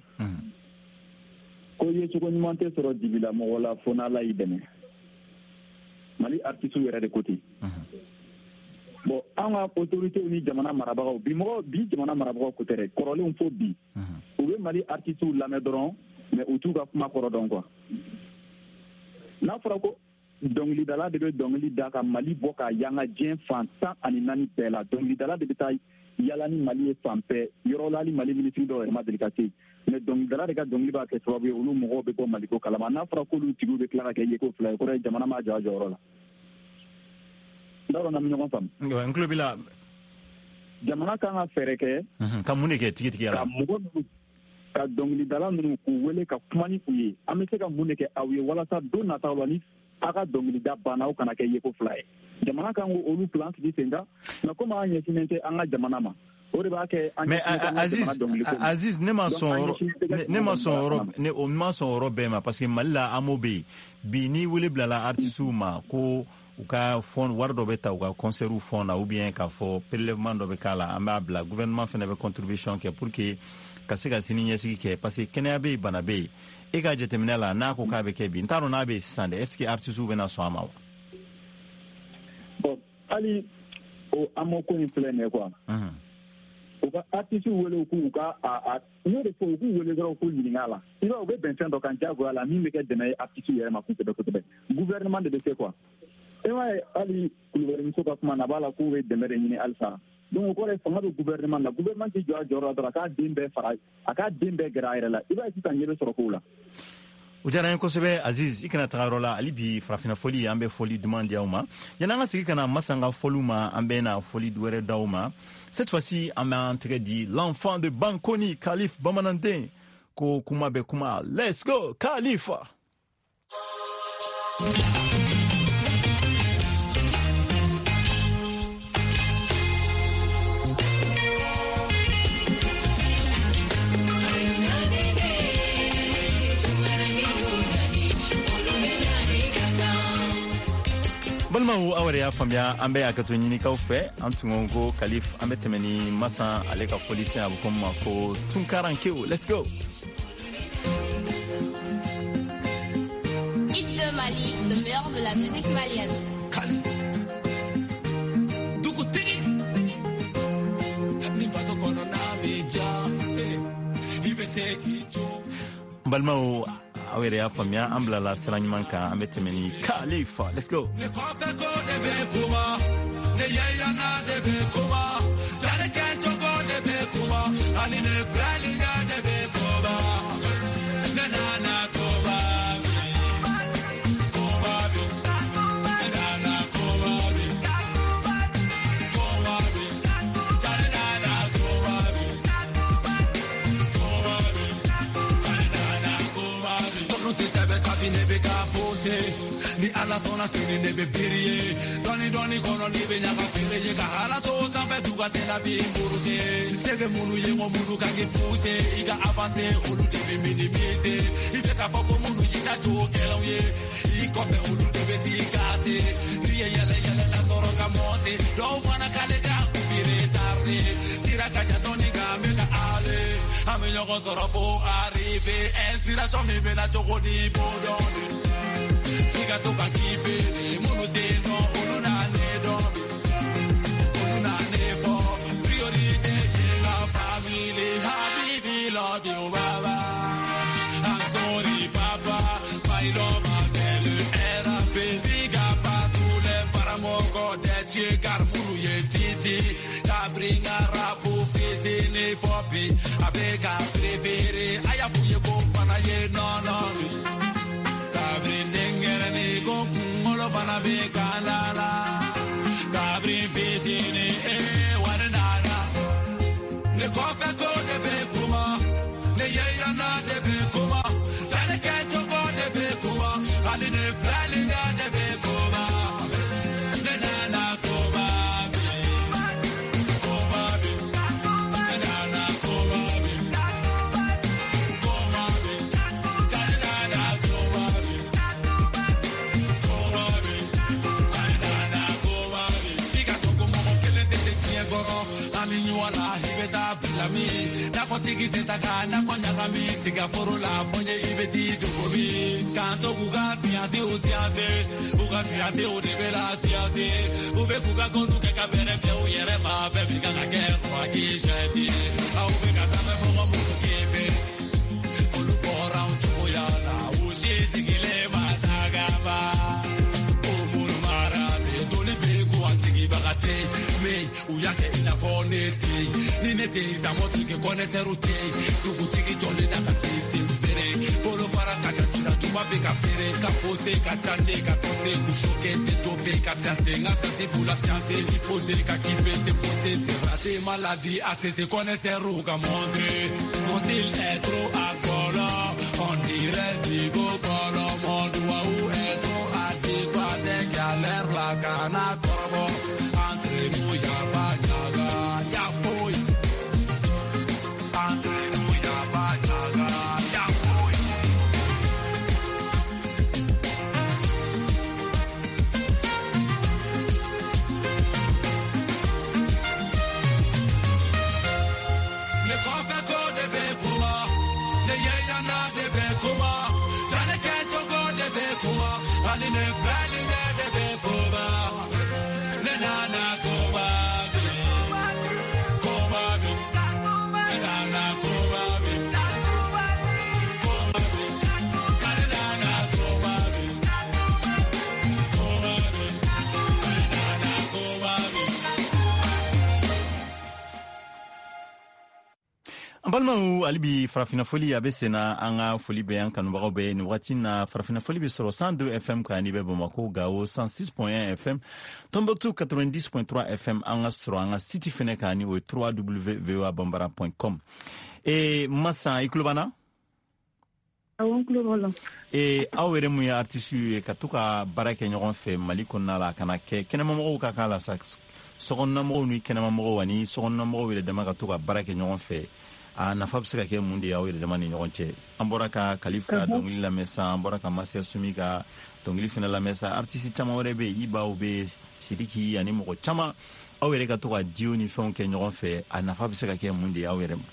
ko ye cogo ɲuman tɛ sɔrɔ dibila mɔgɔ la fo n'Ala y'i dɛmɛ Mali artiste yɛrɛ de ko ten bon an ka autorités ni jamana marabagaw bi jamana marabagaw ko tɛ dɛ kɔrɔlenw fo bi u bɛ Mali artiste lamɛn dɔrɔn mais u t'u ka kuma kɔrɔ dɔn quoi n'a fɔra ko dɔnkilidala de bɛ dɔnkili da ka Mali bɔ ka yanga diɲɛ fan 14 bɛɛ la dɔnkilidala de bɛ taa yala ni Mali ye fan bɛɛ yɔrɔ la hali Mali ministre dɔw yɛrɛ ma deli ka se mais dɔnkilidala de ka dɔnkili b'a kɛ sababu ye olu mɔgɔw bɛ bɔ Mali ko kalama n'a fɔra k'olu tigiw bɛ tila ka kɛ yeko fila ye kɔrɔ ye jamana ma jɔ a jɔyɔrɔ la n'a dɔn na mi ɲɔgɔn faamu. n tulo b'i la. jamana kan ka fɛɛrɛ kɛ. ka mun de kɛ tigitigiya la. ka mɔgɔ ninnu ka dɔnkilidala ninnu k'u wele ka kuma ni u ye an bɛ se ka mun de kɛ aw ye walasa don nataw la ni aw ka dɔnkilida banna aw kana kɛ yeko fila ye jamana kan ko olu plan sigi sen kan mais comme an ɲɛsinnen tɛ an ka jamana ma o de b'a kɛ an Aziz ne ma sɔn yɔrɔ bɛɛ ma parce que Mali la an m'o bɛ yen bi ni wele bilala artistes ma ko u ka fond wari dɔ bɛ ta u ka concerts fond na ou bien k'a fɔ prélèvement dɔ bɛ k'a la an b'a bila gouvernement fana bɛ contribution kɛ pour que ka se ka sini ɲɛsigi kɛ parce que kɛnɛya bɛ yen bana bɛ yen e ka jateminɛ la n'a ko k'a bɛ kɛ bi n t'a dɔn n'a bɛ yen sisan dɛ est ce que artistes bɛna sɔn a ma wa. bon hali o an m'o ko in filɛ nin ye quoi. u ka artistes wele k'u ka n y'o de fɔ u k'u wele dɔrɔn k'u ɲininka a la i b'a u bɛ bɛn fɛn dɔ kan diyagoya la min bɛ kɛ dɛmɛ ye artistes yɛrɛ ma kosɛbɛ gouvernement de bɛ se quoi. e m'a ye hali Kulubalimuso ka kuma na a b'a la k'u bɛ dɛmɛ de ɲini halisa donc o kɔrɔ ye fanga bɛ gouvernement na gouvernement tɛ jɔ a jɔyɔrɔ la dɔrɔn a k'a den bɛɛ gɛrɛ a yɛrɛ la i b'a ye sisan ɲɛ bɛ sɔrɔ kow la. o diyara n ye kosɛbɛ Aziz i kana taga yɔrɔ la hali bi farafina foli an bɛ foli duman di aw ma yan'an ka sigi ka na masa ka foliw ma an bɛ na foli wɛrɛ d'aw ma cette fois-ci an b'an tɛgɛ di l'enfant de Bankoni Khalif bamananden ko kuma bɛ kuma let's go Khalifa. Balimaw aw yɛrɛ y'a faamuya an bɛ hakɛto ɲinikaw fɛ an tun ko Khalif an bɛ tɛmɛ ni masa ale ka foli sen a bɛ ko ma ko tunkarankew let's go. Hit de Mali, le meilleur de la musique malienne. Balimaw aw yɛrɛ y'a faamuya an bilala sira ɲuman kan an bɛ tɛmɛ ni Khalifa let's go. Ni ala sona sini ne be ferie doni kono ni be nyaka ferie ka hala to sampe duga tena bi mburute sebe munu yengo munu ka ge puse iga avance ulu de be minimize ife ka foko munu yita to kelo ye I kope ulu de be tikate ni yele na soro ka monte do wana kale ka kubire tarni sira ka doni ga me ka ale ame nyoko soro po arrive inspiration me be na choko di bodoni Figa toka kifere, munu teno, unu na nedo, unu na nefo, priorite jenga family, habibi love you baba, I'm sorry papa, my love c'est le RAP, biga patule para moko de chikar munu ye titi, kabringa rapu fiti ne fopi, abeka prefere, ayafuye bofana ye no. Bana be kanala kabri fitini warnana ne kofa ko de be kuma ne yeyana de be kuma jane ke chogo de be kuma ali ne flalinga de be kuma ne nana kuma ne nana kuma wala hibeta blami na kotigi setaka na konya mi tiga forola fonye ibeti dukobi kanto kuga siase o siase uga siase o debela siase ube kuga kontu ke kabere pe o yere ma be biga ke kwa kishati au be kasame mo mo kebe olu bora un choya la o shizigile matagaba o muru marabe doli be ko antigi bagate me uyake ina fonete ni nete zamotu ke konese rute dugutigi jole na kasisi fere polo fara kacha sira tuma be ka fere ka pose ka tache ka poste kushoke te tope ka siase ngasa si pula siase li pose ka kife te pose te rate maladie assez se connaisse ruga montre mon style est trop agolo on dirait zigo polo monde wa ou est trop adéquat c'est galère la cana corbo entre nous ya ba ya foi entre nous ya ba ya foi le kofa ko de be kuma le yeyana de be kuma jane ke An balimaw alibi farafina foli a bɛ senna an ka foli bɛ an kanubagaw bɛ nin wagati na farafina foli bɛ sɔrɔ 102 FM kan ni bɛ Bamako, Gao 106.1 FM, Tombouctou 90.3 FM, an ka sɔrɔ an ka site fɛnɛ kan ni o ye www.voabambara.com. Massa i tulo b'an na? Awɔ n tulo b'a la. Aw yɛrɛ mun ye artiste ye ka to ka baara kɛ ɲɔgɔn fɛ Mali kɔnɔna la kana kɛ kɛnɛmamɔgɔw ka k'a la sa sokɔnɔmɔgɔw ni kɛnɛmamɔgɔw ani sokɔnɔmɔgɔw yɛrɛ dama ka to ka baara kɛ ɲɔgɔn fɛ a nafa bɛ se ka kɛ mun de ye aw yɛrɛ dama ni ɲɔgɔn cɛ. An bɔra ka Kalifu ka dɔnkili lamɛn sisan, an bɔra ka Marcel Sumi ka dɔnkili fana lamɛn sisan, artiste caman wɛrɛ bɛ yen, Ibaw bɛ Sidiki ani mɔgɔ caman, aw yɛrɛ ka to ka dio ni fɛnw kɛ ɲɔgɔn fɛ a nafa bɛ se ka kɛ mun de ye aw yɛrɛ ma?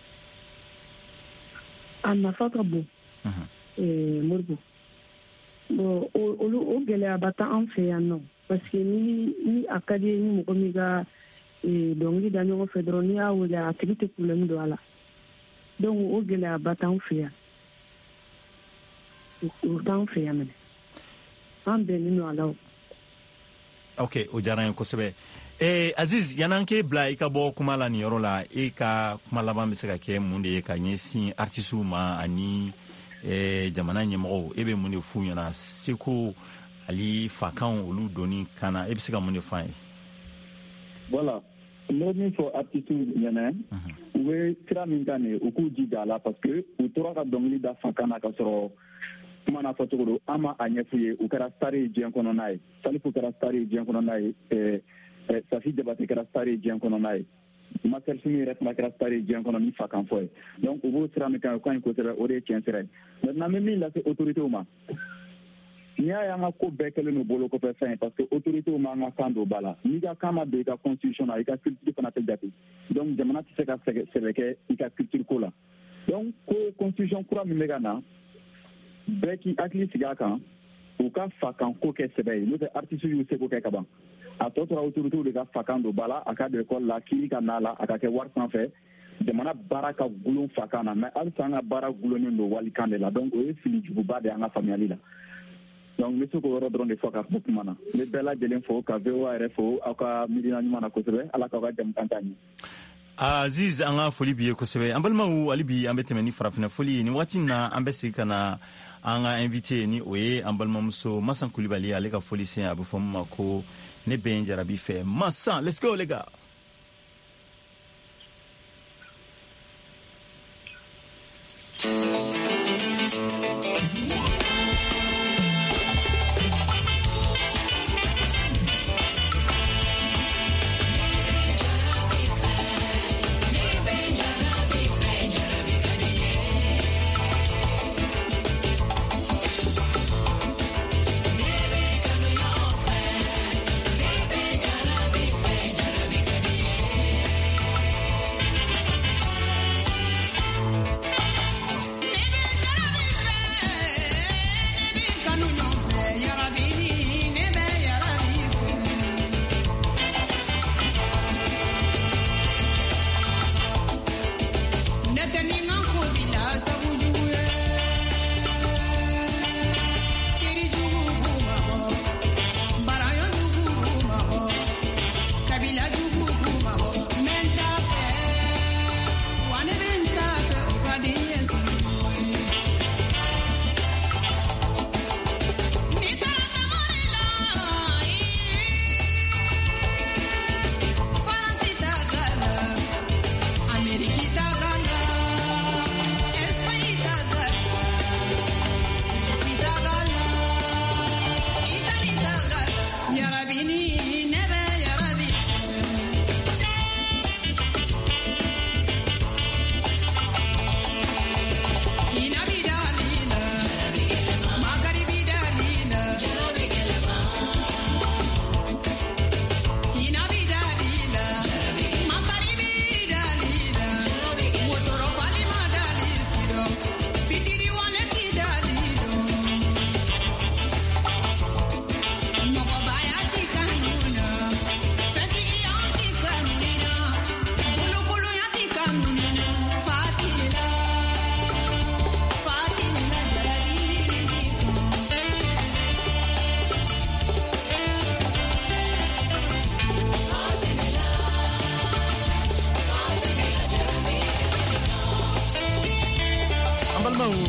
A nafa ka bon. Moribo. Bon o gɛlɛyaba tɛ an fɛ yan nɔ parce que ni a ka di ni mɔgɔ min ka dɔnkili da ɲɔgɔn fɛ dɔrɔn n'i y'a wele a tigi tɛ problème don a la donc o gɛlɛyaba t'an fɛ yan o t'an fɛ yan mɛnɛ an bɛnnen don a la. Ok, o diyara n ye kosɛbɛ. Aziz, yan'an k'e bila i ka bɔ kuma la nin yɔrɔ la, e ka kuma laban bɛ se ka kɛ mun de ye ka ɲɛsin artisiw ma ani jamana ɲɛmɔgɔw, e bɛ mun de f'u ɲɛna seko ali fakan olu doni kana, e bɛ se ka mun de f'an ye? Voilà, n bɛ min fɔ artisiw ɲɛna u bɛ sira min kan nin u k'u jija a la parce que u tora ka dɔnkili da fakan na ka sɔrɔ kuma na fɔ cogo don an ma a ɲɛf'u ye, u kɛra star ye diɲɛ kɔnɔ ye, Salifu kɛra star ye diɲɛ kɔnɔ ye, Safi Jabate kɛra star ye diɲɛ kɔnɔ ye, Marcel Sumi yɛrɛ fana kɛra star ye diɲɛ kɔnɔ ni fakan fɔ ye, donc u b'o sira min kan u ka ɲi kosɛbɛ, o de ye tiɲɛ sira ye. Maintenant n bɛ min lase autoritéw ma, n'i y'a ye an ka ko bɛɛ kɛlen don bolo kɔfɛ fɛn ye parce que autoritéw ma an ka kan don ba la, n'i ka kan ma don i ka constitution na i ka culture fana tɛ jate, donc jamana tɛ se ka sɛbɛ kɛ i ka culture ko la, donc ko constitution kura min bɛ ka na bɛɛ k'i hakili sigi a kan u ka fakan ko kɛ sɛbɛ ye, n'o tɛ artiste y'u seko kɛ ka ban, a tɔ tora autoritéw de ka fakan don ba la, a ka don école la, kiiri ka n'a la, a ka kɛ wari sanfɛ, jamana baara ka gulon fakan na, mais halisa an ka baara gulonnen don walikan de la, donc o ye fili juguba de an ka faamuyali la. Donc n bɛ se k'o yɔrɔ dɔrɔn de fɔ ka bɔ kuma na, n bɛ bɛɛ lajɛlen fo ka VOA yɛrɛ fo aw ka miirina ɲuman na kosɛbɛ, ala k'aw ka jamukan ta ɲɛ. Aziz, an ka foli b'i ye kosɛbɛ. An balimaw hali bi an bɛ tɛmɛ ni farafina foli ye, nin waati na an bɛ segin ka na an ka invité ni o ye an balimamuso Masan Kulibali, ale ka foli sen a bɛ fɔ min ma ko ne bɛ n jarabi fɛ. Masan, let's go les gars.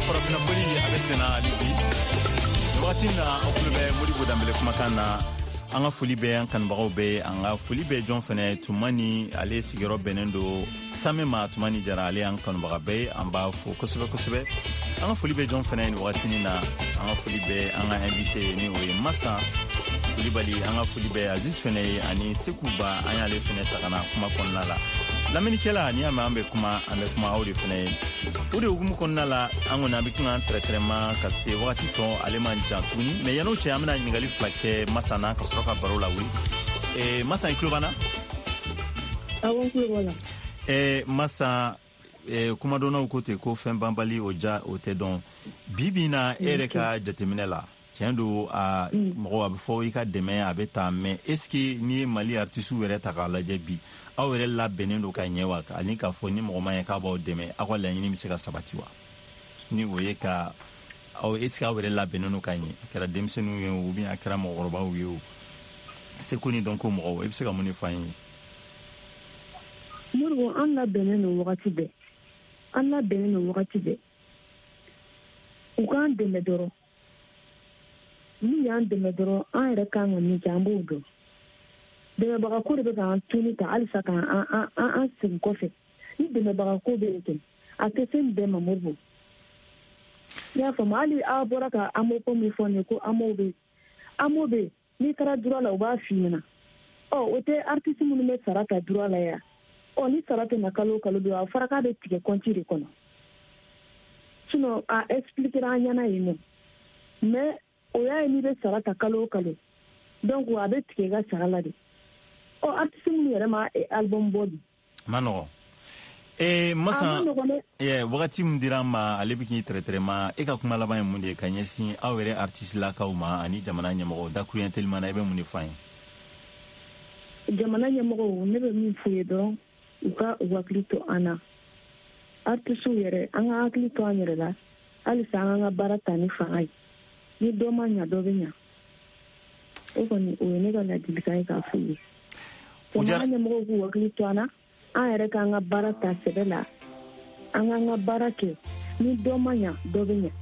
farafina foli a bɛ senna hali bi wagati na aw tulo bɛ Modibo Danbele kumakan na an ka foli bɛ an kanubagaw bɛ an ka foli bɛ jɔn fɛnɛ Tumani ale sigiyɔrɔ bɛnnen do Same ma Tumani Jara ale an kanubaga bɛ an b'a fo kosɛbɛ kosɛbɛ an ka foli bɛ jɔn fɛnɛ ni wagati na an ka foli bɛ an ka invité ni o ye Massa Kulibali an ka foli bɛ Aziz fɛnɛ ye ani Sekuba an y'ale fɛnɛ ta kana kuma kɔnɔna la laminikɛla ni y'a mɛn an bɛ kuma aw de fɛnɛ ye o de hukumu kɔnɔna la an kɔni an bɛ kuma traitement ka se wagati tɔ ale man jan tuguni mais yan'o cɛ an bɛna ɲininkali fila kɛ Massa na ka sɔrɔ ka baro la wuli Massa i tulo b'an na awɔ n tulo b'a la Massa kumadɔnnaw ko ten ko fɛn banbali o tɛ dɔn bi na e yɛrɛ ka jateminɛ la tiɲɛ do mɔgɔ a bɛ fɔ i ka dɛmɛ a bɛ taa mais est ce que n'i ye Mali artisiw yɛrɛ ta k'a lajɛ bi aw yɛrɛ labɛnnen do ka ɲɛ wa ani k'a fɔ ni mɔgɔ ma ye k'a b'aw dɛmɛ aw ka laɲini bɛ se ka sabati wa ni o ye ka aw est ce que aw yɛrɛ labɛnnen do ka ɲɛ a kɛra denmisɛnninw ye ou bien a kɛra mɔgɔkɔrɔbaw ye o seko ni dɔnko mɔgɔw i bɛ se ka mun de fɔ an ye. Modibo an labɛnnen do wagati bɛɛ u k'an dɛmɛ dɔrɔn n'u y'an dɛmɛ dɔrɔn an yɛrɛ kan ka min kɛ an b'o dɔn dɛmɛbaga ko de bɛ k'an tuni ta halisa k'an segin kɔfɛ ni dɛmɛbaga ko bɛ yen ten a tɛ se nin bɛɛ ma Modibo i y'a faamu hali aw bɔra ka AMOCO min fɔ nin ko AMO bɛ yen n'i taara droit la u b'a f'i ɲɛna o tɛ artiste minnu bɛ sara ta droit la yan ni sara tɛ na kalo o kalo don a fɔra k'a bɛ tigɛ compte de kɔnɔ sinon a expliquera an ɲɛna yen nɔ mais o y'a ye n'i bɛ sara ta kalo o kalo donc a bɛ tigɛ i ka sara la de artiste minnu yɛrɛ ma album bɔ bi ma nɔgɔ Massa wagati min dira an ma ale bɛ k'i traitement e ka kuma laban ye mun de ye ka ɲɛsin aw yɛrɛ artiste lakaw ma ani jamana ɲɛmɔgɔw dakuruɲɛ telima na i bɛ mun de fɔ an ye. Jamana ɲɛmɔgɔw ne bɛ min f'u ye dɔrɔn u ka u hakili to an na artisiw yɛrɛ an ka hakili to an yɛrɛ la halisa an ka baara ta ni fanga ye ni dɔ ma ɲa dɔ bɛ ɲa o kɔni o ye ne ka ladilikan ye k'a f'u ye jamana ɲɛmɔgɔw k'u hakili to an na an yɛrɛ k'an ka baara ta sɛbɛ la an k'an ka baara kɛ ni dɔ ma ɲa dɔ bɛ ɲa.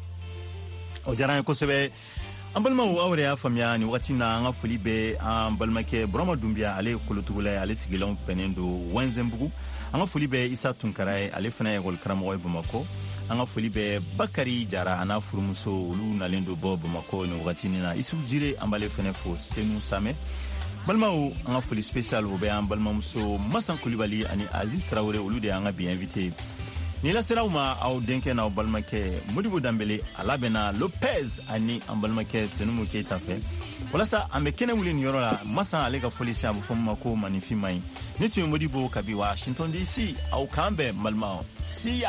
o diyara an ye kosɛbɛ an balimaw aw yɛrɛ y'a faamuya nin wagati na an ka foli bɛ an balimakɛ Burama Dunbiya ale ye kolotugula ye ale sigilen bɛnnen do Wɛnzɛnbugu an ka foli bɛ Isa Tunkara ye ale fana ye école karamɔgɔ ye Bamako an ka foli bɛ Bakari Jara a n'a furumuso olu nalen do bɔ Bamako nin wagati na Isu Jire an b'ale fana fo Senu Same balimaw an ka foli spécial o bɛ an balimamuso Massa Kulibali ani Aziz Traoré olu de y'an ka bi invité ni laseraw ma aw denkɛ n'aw balimakɛ Modibo Danbele a labɛnna Lopez ani an balimakɛ Senumu Keita fɛ walasa an bɛ kɛnɛ wuli nin yɔrɔ la Massa ale ka foli se a bɛ fɔ min ma ko manifin man ɲi ne tun ye Modibo kabi Washington DC aw k'an bɛn balimaw siya.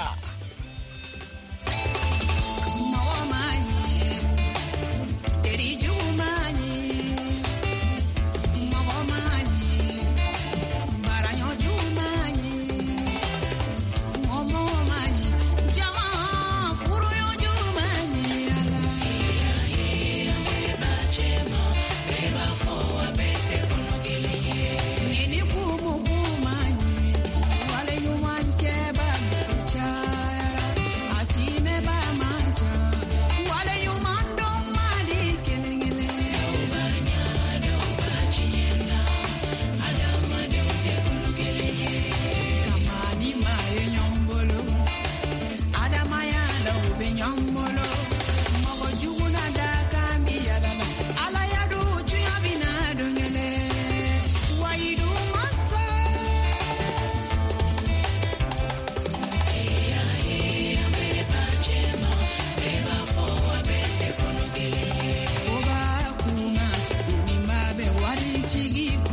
Chigi